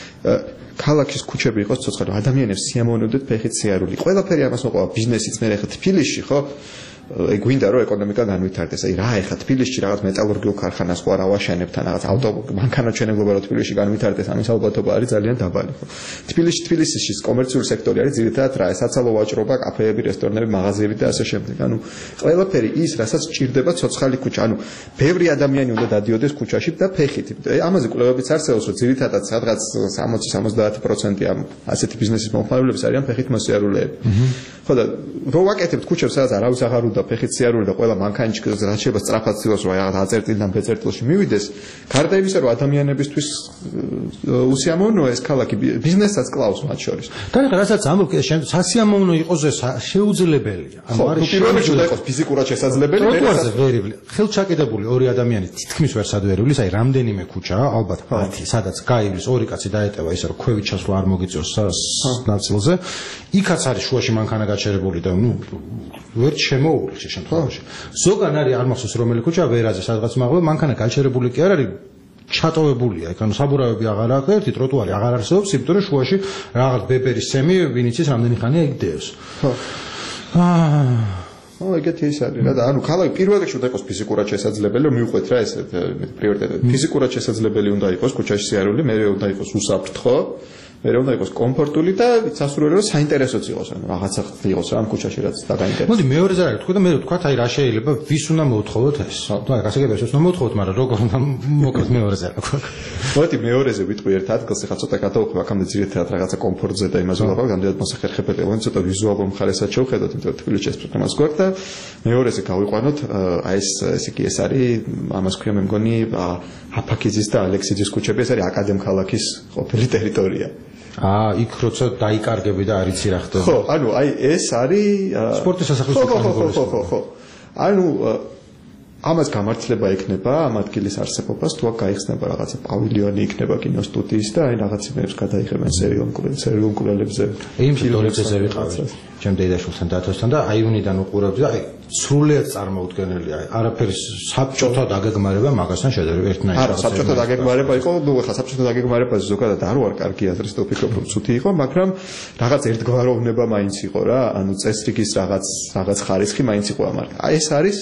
Speaker 4: ქალაქის ქუჩები იყოს ცოცხალი, ადამიანებს სიამოვნებდეთ ფეხით სიარული. ყველაფერი ამას მოყვა ბიზნესიც მე ხეთ თბილისში, ხო? ეგ გვინდა რომ ეკონომიკა განვითარდეს. აი რა ეხა თბილისში რაღაც მეტალურგიულ ქარხანას ხო არ ავაშენებთან, რაღაც ავტო მანქანაჩვენებლობა რო თბილისში განვითარდეს, ამის ალბათობა არის ძალიან დაბალი, ხო? თბილისში თბილისში კომერციული სექტორი არის ძირითადად რა, საცალო ვაჭრობა, კაფეები, რესტორნები, მაღაზიები და ასე შემდეგ. ანუ ყველაფერი ის, რასაც ჭირდება ცოცხალი ქუჩა. ანუ ბევრი ადამიანი უნდა დადიოდეს ქუჩაში და ფეხით. ამაზე კვლევებიც არსებობს, რომ ძირითადად სადღაც სამოცი სამოცდაათი პროცენტი ამ ასეთი ბიზნესის მომხმარებლების არიან ფეხით მოსიარულეები. ხო და რო ვაკეთებთ ქუჩებს, სადაც არავის აღარ და ფეხით სიარული და ყველა მანქანაში რაც შეიძლება სწრაფად ცდილობს რომ რაღაც აწერტილიდან ბეწერტილში მივიდეს, გარდა იმისა რომ ადამიანებისთვის უსიამოვნოა ეს ქალაქი, ბიზნესსაც კლავს მათ შორის.
Speaker 3: და რასაც ამბობ, სასიამოვნო იყოს ეს შეუძლებელია.
Speaker 4: ანუ არის პირველში უნდა იყოს ფიზიკურად შესაძლებელი,
Speaker 3: ტროტუარზე ვერიბლი. ხელჩაკიდებული ორი ადამიანი თითქმის ვერ სადვერულის, აი რამდენიმე ქუჩაა, ალბათ ათი, სადაც გაივლის ორი კაცი დაეტევა ისე რომ ქვევით ჩასვლა არ მოგიწევს ნაწილზე. იქაც არის შუაში მანქანა გაჩერებული და ნუ ვერ შემოუვლის შემთხვევაში. ზოგან არის არ მახსოვს რომელი ქუჩა ვერაზე სადღაც მაღლა მანქანა გაჩერებული კი არ არის, ჩატოვებულია, იქ ანუ საბურავები აღარ აქვს, ერთი ტროტუარი აღარ არსებობს, იმიტომ რომ შუაში რაღაც ბებერის სემი ვინც ის რამდენი ხანია იქ დევს. ხო. აა
Speaker 4: ო ეგეთი ის არის რა და ანუ ქალაქი პირველ რიგში უნდა იყოს ფიზიკურად შესაძლებელი, რომ მიუყვეთ რა ეს პრიორიტეტები. ფიზიკურად შესაძლებელი უნდა იყოს ქუჩაში სიარული, მერე უნდა იყოს უსაფრთხო, მერე უნდა იყოს კომფორტული და სასურველი რომ საინტერესოც იყოს, ანუ რაღაცა იყოს რა ამ ქუჩაში რაც დაგაინტერესებს.
Speaker 3: მოდი მეორეზე რა თქვა და მე ვთქვა, აი რა შეიძლება ვის უნდა მოვთხოვოთ ეს. თუ აი გასაგებია ეს უნდა მოვთხოვოთ, მაგრამ როგორ უნდა მოკლედ მეორეზე რა თქვა.
Speaker 4: მოდი მეორეზე ვიტყვი ერთ ადგილს, ეხლა ცოტა გადავხვევ აქამდე ძირითადად რაღაცა კომფორტზე და იმაზე ვიყავ, გამდიდრებად მოსახერხებელი, ვარ ცოტა ვიზუალურ მხარესაც შევხედოთ, იმიტომ რომ თბილისში ეს პრობლემას გვაქვს და მეორეზე გავიყვანოთ, აი ეს ესე იგი ეს არის, ამას ქვია მე მგონი აფაქიძის და ალექსიძის ქუჩები, ეს არის აკადემ ქალაქის ყოფილი ტერიტორია.
Speaker 3: აა იქ როცა დაიკარგები და არიცი რა ხდება.
Speaker 4: ხო, ანუ აი ეს არის
Speaker 3: სპორტის სასახლეში
Speaker 4: ხო, ხო, ხო, ხო, ხო. ანუ ამას გამართლება ექნება ამ ადგილის არსებობას, თუ აქ გაიხსნება რაღაცა პავილიონი იქნება კინოსტუდიის და აი რაღაც იმებს გადაიხებენ სერიალურებზე.
Speaker 3: იმ ფილმებზე ვიყავი. ჩემ დედაშვილთან დათოსთან და აი უნიდან უყურებდი და აი სრულიად წარმოუდგენელი აი არაფერი საბჭოთა დაგეგმარება მაგასთან შედარებით ერთნაირი.
Speaker 4: არა, საბჭოთა დაგეგმარება იყო, ნუ ხა საბჭოთა დაგეგმარებაზე ზოგადად არ ვარ კარგი აზრის და ვფიქრობ რომ ცუდი იყო, მაგრამ რაღაც ერთგვაროვნება მაინც იყო რა, ანუ წესრიგის რაღაც რაღაც ხარისხი მაინც იყო ამ. აი ეს არის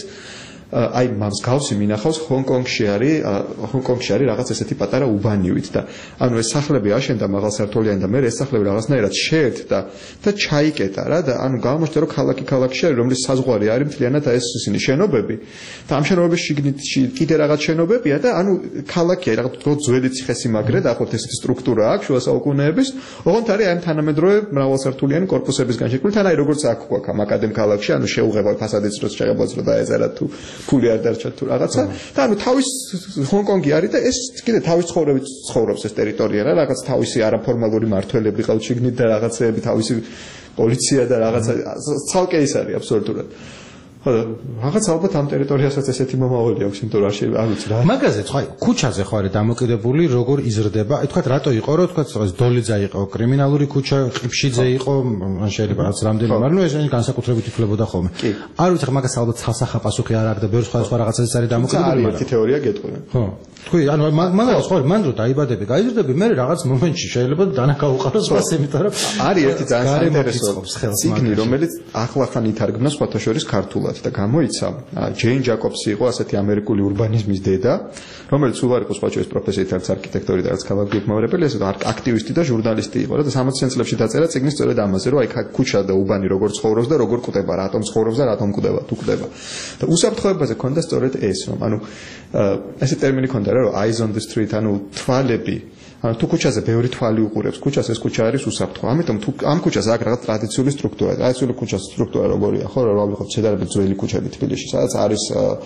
Speaker 4: აი მსგავსი მინახავს ჰონკონგში არის ჰონკონგში არის რაღაც ესეთი პატარა უბანივით და ანუ ეს სახლები აშენდა მაღალსართულიანი და მე ეს სახლები რაღაცნაირად შეერთდა და ჩაიკეტა რა და ანუ გამოჩნდა რომ ქალაქი ქალაქში არის რომლის საზღვარი არის მთლიანად ეს ისინი შენობები და ამ შენობების შიგნით კიდე რაღაც შენობებია და ანუ ქალაქია რაღაც ძველი ციხესიმაგრე და ახლა ესეთი სტრუქტურა აქვს შუა საუკუნეების ოღონდ არის აი თანამედროვე მრავალსართულიანი корпуსებისგან შექმნილი თან აი როგორც აქ გვაქვს ამ აკადემ ქალაქში ანუ შეუღება ფასადიც როს შეღებოც რომ დაეზარა თუ ფული არ დარჩა თუ რაღაცა და ანუ თავის ჰონკონგი არის და ეს კიდე თავის ცხოვრებით ცხოვრობს ეს ტერიტორია რა რაღაც თავისი არაფორმალური მართველები ყავს შიგნით და რაღაცეები თავისი პოლიცია და რაღაცა ცალკე ის არის აბსოლუტურად ხო რაღაც ალბათ ამ ტერიტორიასაც ესეთი მომავალი აქვს იმიტომ რომ არ შეიძლება არ ვიცი რა
Speaker 3: მაგაზე ხო აი ქუჩაზე ხო არის დამოკიდებული როგორ იზრდება აი თქვა რატო იყო რომ თქვა ეს დოლიძე იყო კრიმინალური ქუჩა ყიფშიძე იყო ან შეიძლება რაც რამდენი მაგრამ ეს განსაკუთრებით ითვლებოდა ხოლმე არ ვიცი მაგას ალბათ ხალხსახა პასუხი არ აქვს და ბევრი სხვა სხვა რაღაცას არის დამოკიდებული
Speaker 4: მაგრამ ერთი თეორია გეტყვი
Speaker 3: ხო თქვი ანუ მაგას ხო მან რო დაიბადები გაიზრდები მე რაღაც მომენტში შეიძლება დანა გაუყაროს მას იმიტომ რომ
Speaker 4: არის ერთი ძალიან საინტერესო ციგნი რომელიც ახლახან ითარგმნა სხვათა შორის ქართულად და გამოიცა ჯეინ ჯაკობსი იყო ასეთი ამერიკული ურბანიზმის დედა რომელიც უარ იყო სხვა ჩვენს პროფესიით არც არქიტექტორი და არც ქალაქგეგმარებელი ესე აქტივისტი და ჟურნალისტი იყო და სამოციან წლებში დაწერა ციგნი სწორედ ამაზე რომ აი ქუჩა და უბანი როგორ ცხოვრობს და როგორ კვდება რატომ ცხოვრობს და რატომ კვდება თუ კვდება და უსაფრთხოებაზე ქონდა სწორედ ეს რომ ანუ ესე ტერმინი ქონდა რა რომ eyes on the street ანუ თვალები ანუ თუ ქუჩაზე ბევრი თვალი უყურებს ქუჩას ეს ქუჩა არის უსაფრთხო ამიტომ თუ ამ ქუჩას აქვს რაღაც ტრადიციული სტრუქტურა ტრადიციული ქუჩას სტრუქტურა როგორია ხო რა ვიღოთ შედარებით ძველი ქუჩები თბილისში სადაც არის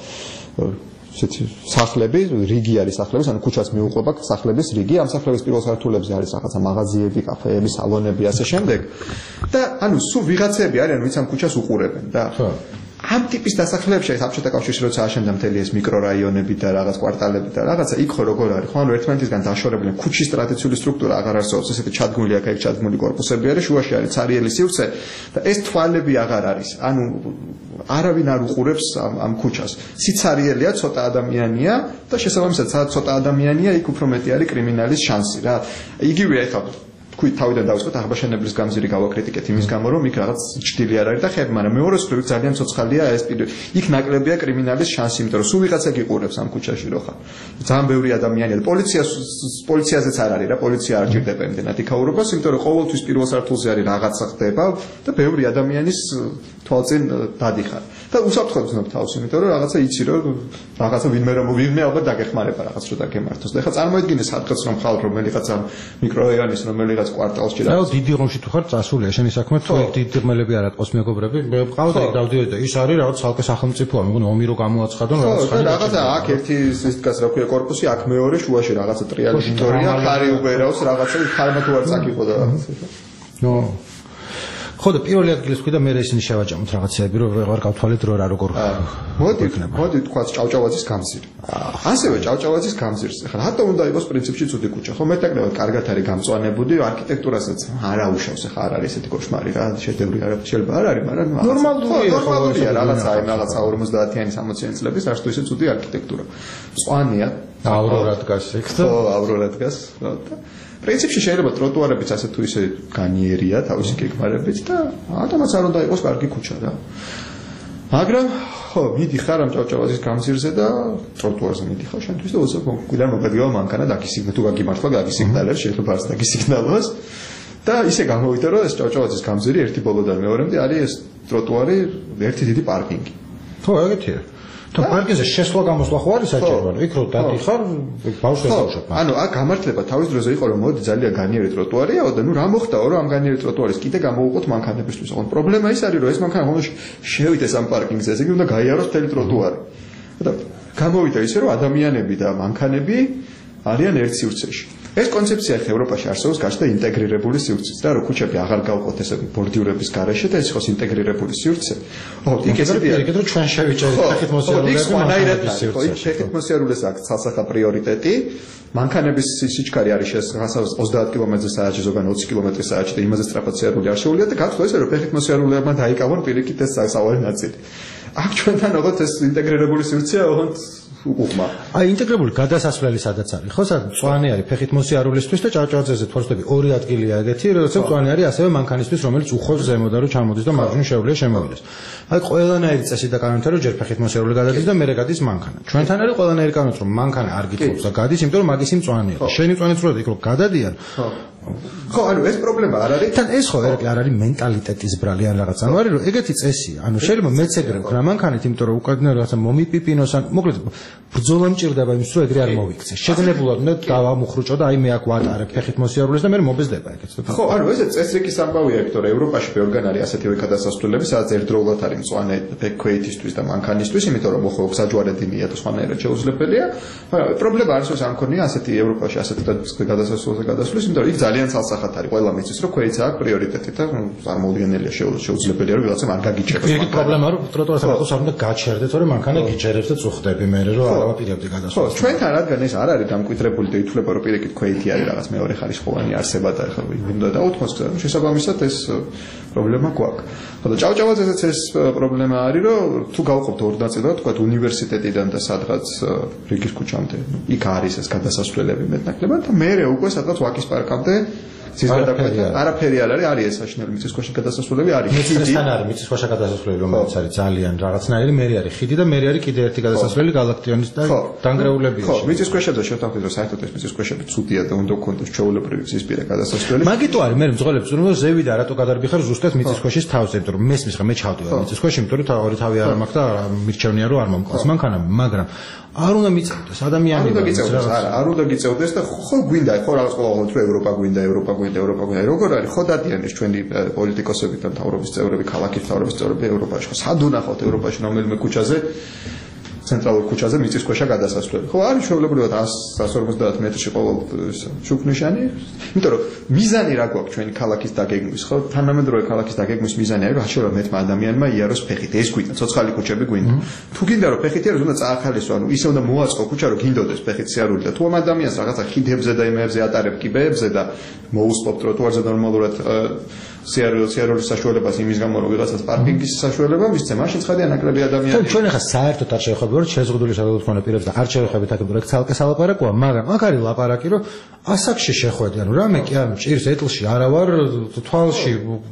Speaker 4: ესეთი სახლები რიგი არის სახლების ანუ ქუჩას მიუყვება სახლების რიგი ამ სახლების პირველ სართულებზე არის რაღაცა მაღაზიები კაფეები სალონები ასე შემდეგ და ანუ სულ ვიღაცები არიან ვინც ამ ქუჩას უყურებენ და ხო ამ ტიპის დასახლებებში საბჭოთა კავშირში როცა აშენდა მთელი ეს მიკრორაიონები და რაღაც კვარტალები და რაღაცა იქ ხო როგორ არის ხო ანუ ერთმანეთისგან დაშორებული ქუჩის ტრადიციული სტრუქტურა აღარ არსებობს ესეთი ჩადგმული აქ ეგ ჩადგმული корпуსები არის შუაში არის ცარიელი სივრცე და ეს თვალები აღარ არის ანუ არავინ არ უყურებს ამ ამ ქუჩას სიცარიელია ცოტა ადამიანია და შესაბამისად სადაც ცოტა ადამიანია იქ უფრო მეტი არის კრიმინალის შანსი რა იგივეა ეხლა თქვი თავიდან დავიწყოთ აღბაშენებლის გამზირი გავაკრიტიკეთ იმის გამო რომ იქ რაღაც ჭდილი არ არის და ხები მაგრამ მეორე მხრივ ძალიან ცოცხალია ეს პირი იქ ნაკლებია კრიმინალის შანსი იმიტომ რომ სულ ვიღაცა გიყურებს ამ ქუჩაში რო ხარ ძალიან ბევრი ადამიანია და პოლიცია პოლიციაზეც არ არის რა პოლიცია არ ჭირდება იმდენად იქაურობას იმიტომ რომ ყოველთვის პირველ სართულზე არის რაღაცა ხდება და ბევრი ადამიანის თვალწინ დადიხარ და უსაფრთხოდ ვცნობ თავს იმიტომ რომ რაღაცა იცი რომ რაღაცა ვინმე რომ ვინმე ალბათ დაგეხმარება რაღაც რო დაგემართოს და ეხლა წარმოიდგინე სადღაც რომ ხალხ რომელიღაცა მიკრორაიონის რომელიღაც კვარტალში და
Speaker 3: რა დიდი ღონში თუ ხარ წასულია შენი საქმე თუ დიდი ღმელები არ ატყოს მეგობრები მე ვყავდა იქ დავდიოდი და ის არის რაღაც ცალკე სახელმწიფოა მეგონი ომი რო გამოაცხადონ რაღაც ხანი
Speaker 4: რაღაცა აქ ერთი ის დგას რა ქვია корпуსი აქ მეორე შუაში რაღაცა ტრიალი ისტორია ხარი უბერავს რაღაცა ხარმა თუ არ წაკიყო და რაღაცა
Speaker 3: ნო ხო და პირველი ადგილს ვქი და მე ისინი შევაჭამოთ რაღაცეები რომ ვეღარ გავთვალეთ რო რა როგორ
Speaker 4: მოდი მოდი თქვა ჭავჭავაძის გამზირი ასევე ჭავჭავაძის გამზირს ახლა რატომ უნდა იყოს პრინციპში ცუდი ქუჩა ხო მეტაკლებად კარგად არის გამწვანებული არქიტექტურასაც არ აუშავს ახლა არ არის ესეთი კოშმარი რა შედევრი არ შეიძლება არ არის მაგრამ
Speaker 3: ნორმალურია
Speaker 4: ნორმალურია რაღაცა აი რაღაცა ორმოცდაათიანი სამოციანი წლების არც თუ ისე ცუდი არქიტექტურა მწვანეა
Speaker 3: ავრორა დგას იქ და
Speaker 4: ხო ავრორა დგას და პრინციპში შეიძლება ტროტუარებიც ასე თუ ისე განიერია თავისი გეგმარებით და ადამიანს არ უნდა იყოს კარგი ქუჩა რა. მაგრამ ხო, მიდიხარ ამ ჭავჭავაძის გამზირზე და ტროტუარზე მიდიხარ შენთვის და უცებ მოგგვიდან მოგადგება მანქანა დაგისიგნო თუ გაგიმართლა გაგისიგნალებს შეიძლება არც დაგისიგნალოს და ისე გამოვიდა რომ ეს ჭავჭავაძის გამზირი ერთი ბოლოდან მეორემდე არის ეს ტროტუარი ერთი დიდი პარკინგი.
Speaker 3: ხო, ეგეთია. თუ პარკინგზე შესვლა გამოსვლა ხო არის საჭირო, იქ რო დადიხარ, ბავშვებს დავუშვებ.
Speaker 4: ანუ აქ გამართლება თავის დროზე იყო რომ მოდი ძალიან განიერი ტროტუარიაო და ნუ რა მოხდაო რომ ამ განიერი ტროტუარის კიდე გამოვუყოთ მანქანებისთვის. ოღონდ პრობლემა ის არის რომ ეს მანქანა ხომ შევიდეს ამ პარკინგზე, ესე იგი უნდა გაიაროს მთელი ტროტუარი. და გამოვიდა ისე რომ ადამიანები და მანქანები არიან ერთ სივრცეში. ეს კონცეფცია ხე ევროპაში არსებობს გაჩნდა ინტეგრირებული სივრცეც და რო ქუჩები აღარ გავყოთ ესე ბორდიურების გარეშე და ეს იყოს ინტეგრირებული სივრცე. ხო, იქ ესეთი არის, რომ ჩვენ შევიჭერეთ ფეხით მოსიარულეები მანქანების სივრცეში. ხო, ფეხით მოსიარულეს აქვს ცალსახა პრიორიტეტი. მანქანების სიჩქარე არის შესაძლოა ოცდაათ კილომეტრზე საათში, ზოგან ოცი კილომეტრი საათში და იმაზე სწრაფად სიარული არ შეუძლიათ და გახსოვს ესე რომ ფეხით მოსიარულეებმა დაიკავონ პირიქით ეს სავალი ნაწილი. აქ ჩვენთან ოღონდ ეს ინტეგრირებული სივრცეა, ოღონდ უკუღმა.
Speaker 3: აი ინტეგრირებული გადასასვლელი სადაც არის, ხო, სადაც მწვანე არის ფეხით მოსიარულისთვის და ჭავჭავაძეზე თორსტები ორი ადგილია ეგეთი, როდესაც მწვანე არის ასევე მანქანისთვის, რომელიც უხობს ზემოდან რომ ჩამოდის და მარჯვნივ შეუძლია შემოვიდეს. აი ყველანაირი წესი და კანონით რომ ჯერ ფეხით მოსიარული გადადის და მერე გადის მანქანა. ჩვენთან არის ყველანაირი კანონით რომ მანქანა არ გიწევს და გადის, იმიტომ რომ მაგისი მწვანეა. შენი მწვანე სრულად იქ რომ გადადიან.
Speaker 4: ხო, ანუ ეს პრობლემა არ არის.
Speaker 3: თან ეს ხო არ არის მენტალიტეტის ბრალი ან რაღაც. ანუ არის რომ ეგეთი წესია. ანუ შეიძლება მეც ეგრე ვქნა მანქანით, იმიტომ რომ უკადნა რაღაცა მომიპიპინოს ან მოკლედ ბრძოლა მჭირდება იმის რომ ეგრე არ მოვიქცე. შეგნებულად უნდა დავამუხრუჭო და აი მე აქ ვატარებ ფეხით მოსიარულეს და მე მომბეზდება ეგეც.
Speaker 4: ხო, ანუ ეს წესრიგის ამბავია, იმიტომ რომ ევროპაში ბევრგან არის ასეთივე გადასასვლელები, სადაც ერთდროულად არის მწვანე ფექვეითისთვის და მანქანისთვის, იმიტომ რომ ხო გზაჯვარედინია და სხვანაირად შეუძლებელია. მაგრამ პრობლემა არის რომ ამქონია ასეთი ევროპაში ასეთი გადასასვლელზე გადასვლის, იმიტომ რომ იქ ძალიან ცალსახად არის. ყველა მიწის რომ ქვეითს აქვს პრიორიტეტი და წარმოუდგენელია შეუძლებელია რომ ვიღაცა არ გაგიჭეროს.
Speaker 3: ეგ პრობლემაა რომ ტროტუარზე ვიყოს არ უნდა გაჩერდეთ, თორემ მანქანა გიჭერებს და წუხდები მე რომ არ ავაპირებდი გადასვლას.
Speaker 4: ხო, ჩვენთან რადგან ეს არ არის დამკვიდრებული და ითვლება რომ პირიქით ქვეითი არის რაღაც მეორე ხარისხოვანი არსება და ახლა უნდა დაუთმოს შესაბამისად ეს პრობლემა გვაქვს. ხო და ჭავჭავაძესაც ეს პრობლემა არის რომ თუ გავყოფთ ორ ნაწილად, თქვა უნივერსიტეტიდან და სადღაც რიგის ქუჩამდე, იქ არის ეს გადასასვლელები მეტნაკლებად და მე უკვე სადღაც ვაკის პარკამდე ცის გადაკვეთა არაფერი არ არის, არის ეს საშინელი მიწისქვეშა გადასასვლელები არის.
Speaker 3: მიწისქვეშა არის მიწისქვეშა გადასასვლელი, რომელიც არის ძალიან რაღაცნაირი, მე არის ხიდი და მე არის კიდე ერთი გადასასვლელი გალაქტიონის და დანგრეულებია.
Speaker 4: ხო, მიწისქვეშაზე შევთანხმდით რომ საერთოდ ეს მიწისქვეშები ცუდია და უნდა გქონდეს ჩვეულებრივი გზისპირა გადასასვლელი.
Speaker 3: მაგიტო არის მე მძღოლებს რომ ზევი და რატო გადარბიხარ ზუსტად მიწისქვეშის თავზე, იმიტომ რომ მესმის ხა მე ჩავდივარ მიწისქვეშში, იმიტომ რომ ორი თავი არ მაქვს და მირჩევნია რომ არ მომყავს მანქანა, მაგრამ არ უნდა მიწევდეს ადამიანი
Speaker 4: არ უნდა გიწევდეს არა არ უნდა გიწევდეს და ხო გვინდა ხო რაღაც ყოველთვის რომ ევროპა გვინდა ევროპა გვინდა ევროპა გვინდა როგორ არის ხო დადიან ეს ჩვენი პოლიტიკოსები და მთავრობის წევრები ქალაქის მთავრობის წევრები ევროპაში ხო სად უნახავთ ევროპაში რომელიმე ქუჩაზე ცენტრალურ ქუჩაზე მიწისქვეშა გადასასვლელი. ხო, არის ჩვეულებრივად εκατს ორმოცდაათ მეტრში ყოველ შუქნიშანი, იმიტომ რომ მიზანი რა გვაქვს ჩვენი ქალაქის დაგეგმვის, ხო? თანამედროვე ქალაქის დაგეგმვის მიზანი არის, რომ შეიძლება მეტმა ადამიანმა იაროს ფეხით. ეს გვინდა, ცოცხალი ქუჩები გვინდა. თუ გინდა რომ ფეხით იაროს, უნდა წაახალისო, ანუ ისე უნდა მოაწყო ქუჩა, რომ გინდოდეს ფეხით სიარული და თუ ამ ადამიანს რაღაცა ხიდებზე და იმებზე ატარებ კიბეებზე და მოუსწრებ ტროტუარზე ნორმალურად სიარულის სიარულის საშუალებას იმის გამო რომ ვიღაცას პარკინგის საშუალება მისცე, მაშინ ცხადია ნაკლები ადამიანია.
Speaker 3: ჩვენ ახლა საერთოდ არ შევხვდებით რომ შეზღუდული სადღაც პირებს და არ შევხვდებით აქ რომ ცალკე სალაპარაკოა, მაგრამ აქ არის ლაპარაკი რომ ასაკში შეხვედი, ანუ რამე კი არ მჭირს ეტლში არა ვარ თვალში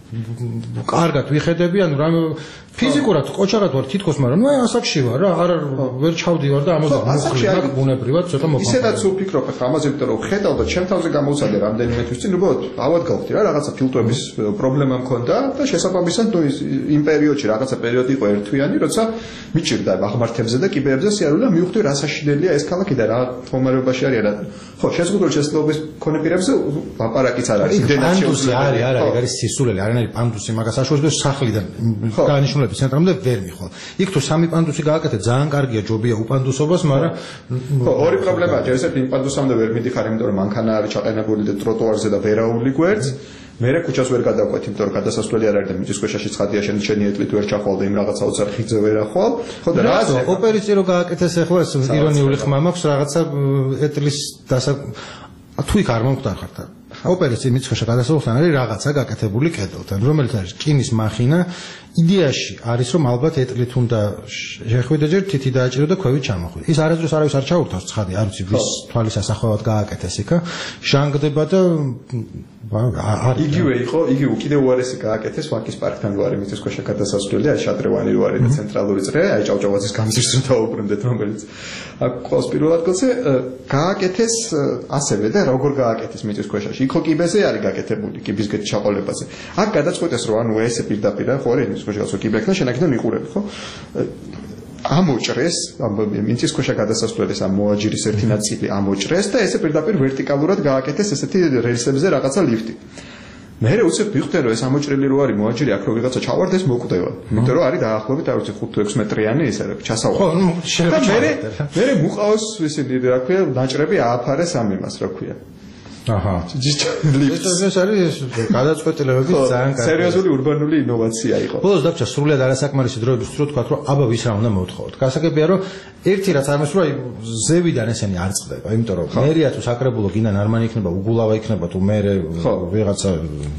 Speaker 3: კარგად ვიხედები, ანუ რამე ფიზიკურად ყოჩაღად ვარ თითქოს, მაგრამ ნუ ასაკში ვარ რა, არ ვერ ჩავდივარ და ამაზე მოხდი, მაგ ბუნებრივად ცოტა მოხდა.
Speaker 4: ისედაც ვფიქრობ ახლა ამაზე, იმიტომ რომ ხედავ და ჩემ თავზე გამოვცადე რამდენიმე თვის წინ, უბრალოდ ავად გავხდი რა, რაღაცა ფილტვების პრობლემა მქონდა და შესაბამისად ნუ იმ პერიოდში რაღაცა პერიოდი იყო ერთვიანი, როცა მიჭირდა აღმართებზე და კიბეებზე სიარული და მივხვდი რა საშინელია ეს ქალაქი და რა მდგომარეობაში არის რა. ხო, შეზღუდული შესაძლებლობის მქონე პირებზე ლაპარაკიც არ არის.
Speaker 3: იმდენად შეუძლია. არის, არა, ეგ არის სისულელი, არანაირი პანდუსი მაგას აშუალებს სახლიდან გაანიშნულების ცენტრამდე ვერ მიხვალ. იქ თუ სამი პანდუსი გააკეთე, ძალიან კარგია ჯობია უპანდუსობას, მაგრამ
Speaker 4: ხო, ორი პრობლემაა, ჯერისად იმ პანდუსამდე ვერ მიდიხარ, იმიტომ რომ მანქანა არის ჩაყენებული და ტროტუარზე და ვერაული გვერდს. მერე ქუჩას ვერ გადავკვეთ, იმიტომ რომ გადასასვლელი არ არის და მიწისქვეშაში ცხადია შენ შენი ეტლით ვერ ჩახვალ და იმ რაღაცა უცარ ხიძზე ვერ ახვალ. ხო და რა
Speaker 3: ოპერიცი რო გააკეთეს ახლა ეს ირონიული ხმა მაქვს რაღაცა ეტლის დასა თუ იქ არ მომხდარ ხარ ოპერაცია მიწისქვეშა გადასასვლელთან არის რაღაცა გაკეთებული კედელთან, რომელიც არის რკინის მახინა. იდეაში არის რომ ალბათ ეტლით უნდა შეხვიდე ჯერ თითი დააჭირო და ქვევით ჩამოხვიდე. ის არასდროს არავის არ ჩაურთავს ცხადი, არ ვიცი ვის თვალის ასახვევად გააკეთეს იქა. ჟანგდება და
Speaker 4: იგივე იყო, იგივე კიდევ უარესი გააკეთეს ვაკის პარკთან ვარი მიწისქვეშა გადასასვლელი, აი შადრევანი ვარი და ცენტრალური წრე, აი ჭავჭავაძის გამზირს რომ დაუბრუნდეთ, რომელიც აქ ყავს პირველ ადგილზე გააკეთეს ასევე და როგორ გააკეთეს მიწისქვეშაში. იქო კიბეზე არის გაკეთებული, კიბისგეთ ჩაყოლებაზე. აქ გადაწყვეტეს რომ ანუ ესე პირდაპირ ხო არის მიწისქვეშა კიბექნა შენაკიდან იყურები, ხო? ამოჭრეს, მიწისქვეშა გადასასვლელის ამ მოაჯირის ერთი ნაწილი ამოჭრეს და ესე პირდაპირ ვერტიკალურად გააკეთეს ესეთი რელსებზე რაღაცა ლიფტი. მე უცებ ვიხდე რომ ეს ამოჭრილი რო არის მოაჯირი აქ რო ვიღაცა ჩავარდეს მოკვდება. იმიტომ რომ არის დაახლოებით არ ვიცი ხუთ თუ ექვსი მეტრიანი ეს არის ჩასავალი.
Speaker 3: ხო, ნუ შეიძლება
Speaker 4: მე მე მუყავს ისინი რა ქვია, დაჭრები ააფარეს ამ იმას რა ქვია.
Speaker 3: აჰა.
Speaker 4: ლიფტს.
Speaker 3: ეს არის გადაწყვეტილებების ძალიან კარგი.
Speaker 4: სერიოზული ურბანული ინოვაცია იყო.
Speaker 3: ბოლოს დაგვჭირდა სრულიად არასაკმარისი დროების რო თქვა, რომ აბა ვის რა უნდა მოვთხოვოთ. გასაგებია რომ ერთი რაც არ მესურა ზევიდან ესენი არ წყდება, იმიტომ რომ მერია თუ საკრებულო გინდან არმანი იქნება, უგულავა იქნება თუ მე ვიღაცა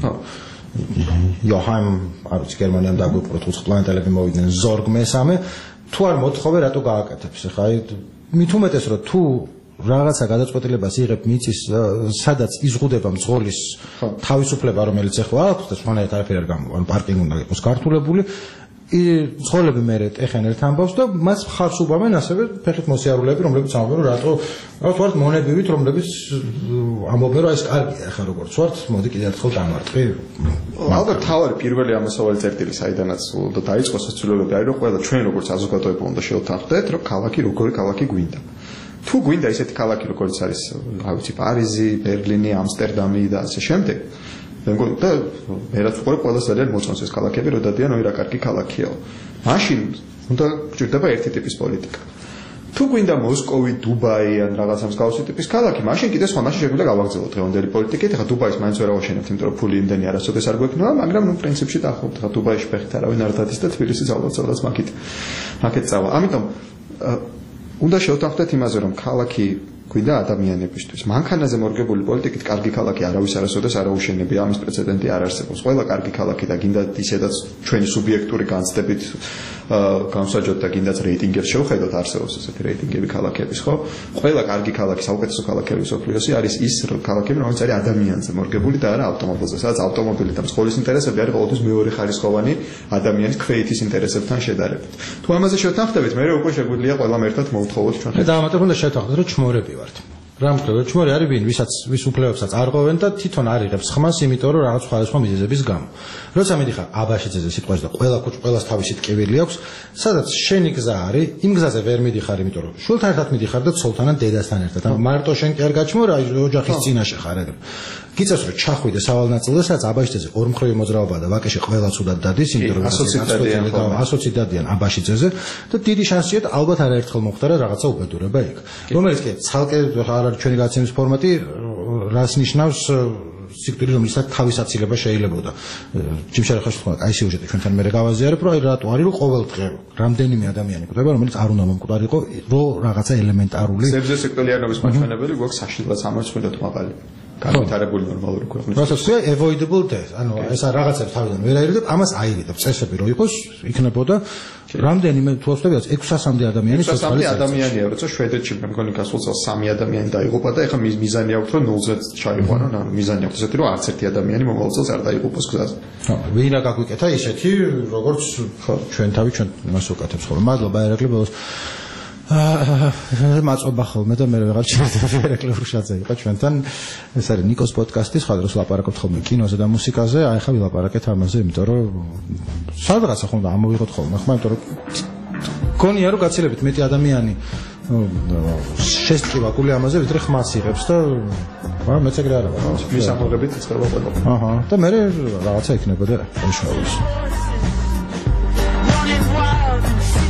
Speaker 3: იოჰან არის გერმანიამ დაგვიპყროთ უცხო პლანეტელები მოვიდნენ ზორგ მესამე თუ არ მოთხოვე რატო გააკეთებს ხა მით უმეტეს რომ თუ რაღაცა გადაწყვეტილებას იღებ მიწის სადაც იზღუდება მძღოლის თავისუფლება რომელიც ახლა აქვს და სხვანაირად არაფერი არ გამოვა ანუ პარკინგი უნდა იყოს გართულებული მძღოლები მერე ეხენ ერთ ამბავს და მას ხარს უბამენ ასევე ფეხით მოსიარულეები რომლებიც ამბობენ რომ რატო რაღაც ვართ მონებივით რომლებიც ამბობენ რომ ეს კარგია ახლა როგორც ვართ მოდი კიდევ ერთხელ დამარტყი
Speaker 4: ალბათ თავარი პირველი ამასავალი წერტილი საიდანაც უნდა დაიწყოს საცილოები არის რომ ყველა ჩვენ როგორც საზოგადოება უნდა შევთანხმდეთ რომ ქალაქი როგორი ქალაქი გვინდა თუ გვინდა ისეთი ქალაქი როგორც არის რა ვიცი პარიზი ბერლინი ამსტერდამი და ასე შემდეგ და მე რაც უყურებ ყველა ძალიან მოწონს ეს ქალაქები რომ დადიან ოი რა კარგი ქალაქია მაშინ უნდა გჭირდება ერთი ტიპის პოლიტიკა თუ გვინდა მოსკოვი დუბაი ან რაღაცა მსგავსი ტიპის ქალაქი მაშინ კიდე სხვა მაშინ შეგვიძლია გავაგზავნოთ დღევანდელი პოლიტიკით ეხლა დუბაის მაინც ვერ ავაშენებთ იმიტომ რომ ფული იმდენი არასოდეს არ გვექნება მაგრამ ნუ პრინციპში დაახლოებით ეხლა დუბაიში ფეხით არავინ არ დადის და თბილისიც ალბათ სადაც მაგით მაგით წავა ამიტომ უნდა შევთანხმდეთ იმაზე რომ ქალაქი გვინდა ადამიანებისთვის. მანქანაზე მორგებული პოლიტიკით კარგი ქალაქი არავის არასოდეს არ აუშენებია, ამის პრეცედენტი არ არსებობს. ყველა კარგი ქალაქი და გინდა ისედაც ჩვენი სუბიექტური განცდებით განსაჯოთ და გინდაც რეიტინგებს შევხედოთ, არსებობს ესეთი რეიტინგები ქალაქების, ხო? ყველა კარგი ქალაქი, საუკეთესო ქალაქები სოფლიოში არის ის ქალაქები, რომელიც არის ადამიანზე მორგებული და არა ავტომობილზე. სადაც ავტომობილი და მსხვილის ინტერესები არის ყოველთვის მეორე ხარისხოვანი ადამიანის ქვეითის ინტერესებთან შედარებით. თუ ამაზე შევთანხმდებით, მე უკვე შეგვიძლია ყველამ ერთად მოვთხოვოთ ჩვენ.
Speaker 3: და დამატებულ უნდა შევთანხმდეთ, რომ ჩმორები ვართ. რამხელა ჩმორი არის ვინ, ვისაც ვის უფლებებსაც არ ყოფენ და თვითონ არ იღებს ხმას, იმიტომ რომ რაღაც სხვადასხვა მიზეზების გამო. როცა მიდიხარ აბაშიძეზე სიტყვაზე და ყველა კუჭ ყველას თავისი ტკივილი აქვს, სადაც შენი გზა არის, იმ გზაზე ვერ მიდიხარ, იმიტომ რომ შულთან ერთად მიდიხარ და ცოლთან ან დედასთან ერთად. ან მარტო შენ კი არ გაჩმორ, აი ოჯახის წინაშე ხარ ეგრე. გიწევს რომ ჩახვიდე სავალ ნაწილზე, სადაც აბაშიძეზე ორმხრივი მოძრაობაა და ვაკეში ყველა ცუდად დადის, იმიტომ რომ ასოციდადიან აბაშიძეზე და დიდი შანსია და ალბათ არაერთხელ მოხდა რა რაღაცა უბედურება იქ. რომელიც კი ცალკე არ არის ჩვენი გაცემის ფორმატი, რას ნიშნავს სიკვდილი რომელსაც თავისაცილება შეიძლებოდა. ჯიმშარ ხაშ თქვა, აი სიუჟეტი ჩვენთან მე გავაზიარებ, რომ აი რატო არის რომ ყოველდღე რამდენიმე ადამიანი გვხვდება, რომელიც არ უნდა მომკვდარიყო, რომ რაღაცა ელემენტარული
Speaker 4: ზებზე სექტორიანობის მაჩვენებელი გვაქვს საშილად სამართლად მაღალი. განვითარებული ნორმალური ქვეყნის.
Speaker 3: რასაც ქვია avoidable death, ანუ ეს რაღაცებს თავიდან ვერ აირიდებ, ამას აირიდებ. წესები რო იყოს, იქნებოდა რამდენიმე თუ ვსწრებიათ ექვსი ასამდე ადამიანი
Speaker 4: სოციალური ადამიანია, როცა შვედეთში მე მგონი გასულ წელს სამი ადამიანი დაიღუპა და ეხლა მიზანი აქვს რომ ნულზე ჩაიყვანონ, ანუ მიზანი აქვს ესეთი რომ არც ერთი ადამიანი მომავალ წელს არ დაიღუპოს გზაზე.
Speaker 3: ხო, ვინ რა გაგვიკეთა ისეთი, როგორც ჩვენ თავი ჩვენ მას ვუკეთებს ხოლმე. მადლობა ერაკლი ბოლოს აა მაწობა ხოლმე და მე ვეღარ ჩერდება ერაკლი ურშაძე იყო ჩვენთან ეს არის ნიკოს პოდკასტი სხვა დროს ლაპარაკობთ ხოლმე კინოზე და მუსიკაზე აი ხა ვილაპარაკეთ ამაზე იმიტომ რომ სადღაც ხომ და ამოვიღოთ ხოლმე ხმა იმიტომ რომ გონია რომ გაცილებით მეტი ადამიანი შესტკივა გული ამაზე ვიდრე ხმას იღებს და მაგრამ მეც ეგრე არა
Speaker 4: მის ამოღებით იწყება ყველა
Speaker 3: აჰა და მე რაღაცა იქნებოდა რა შეშოვოს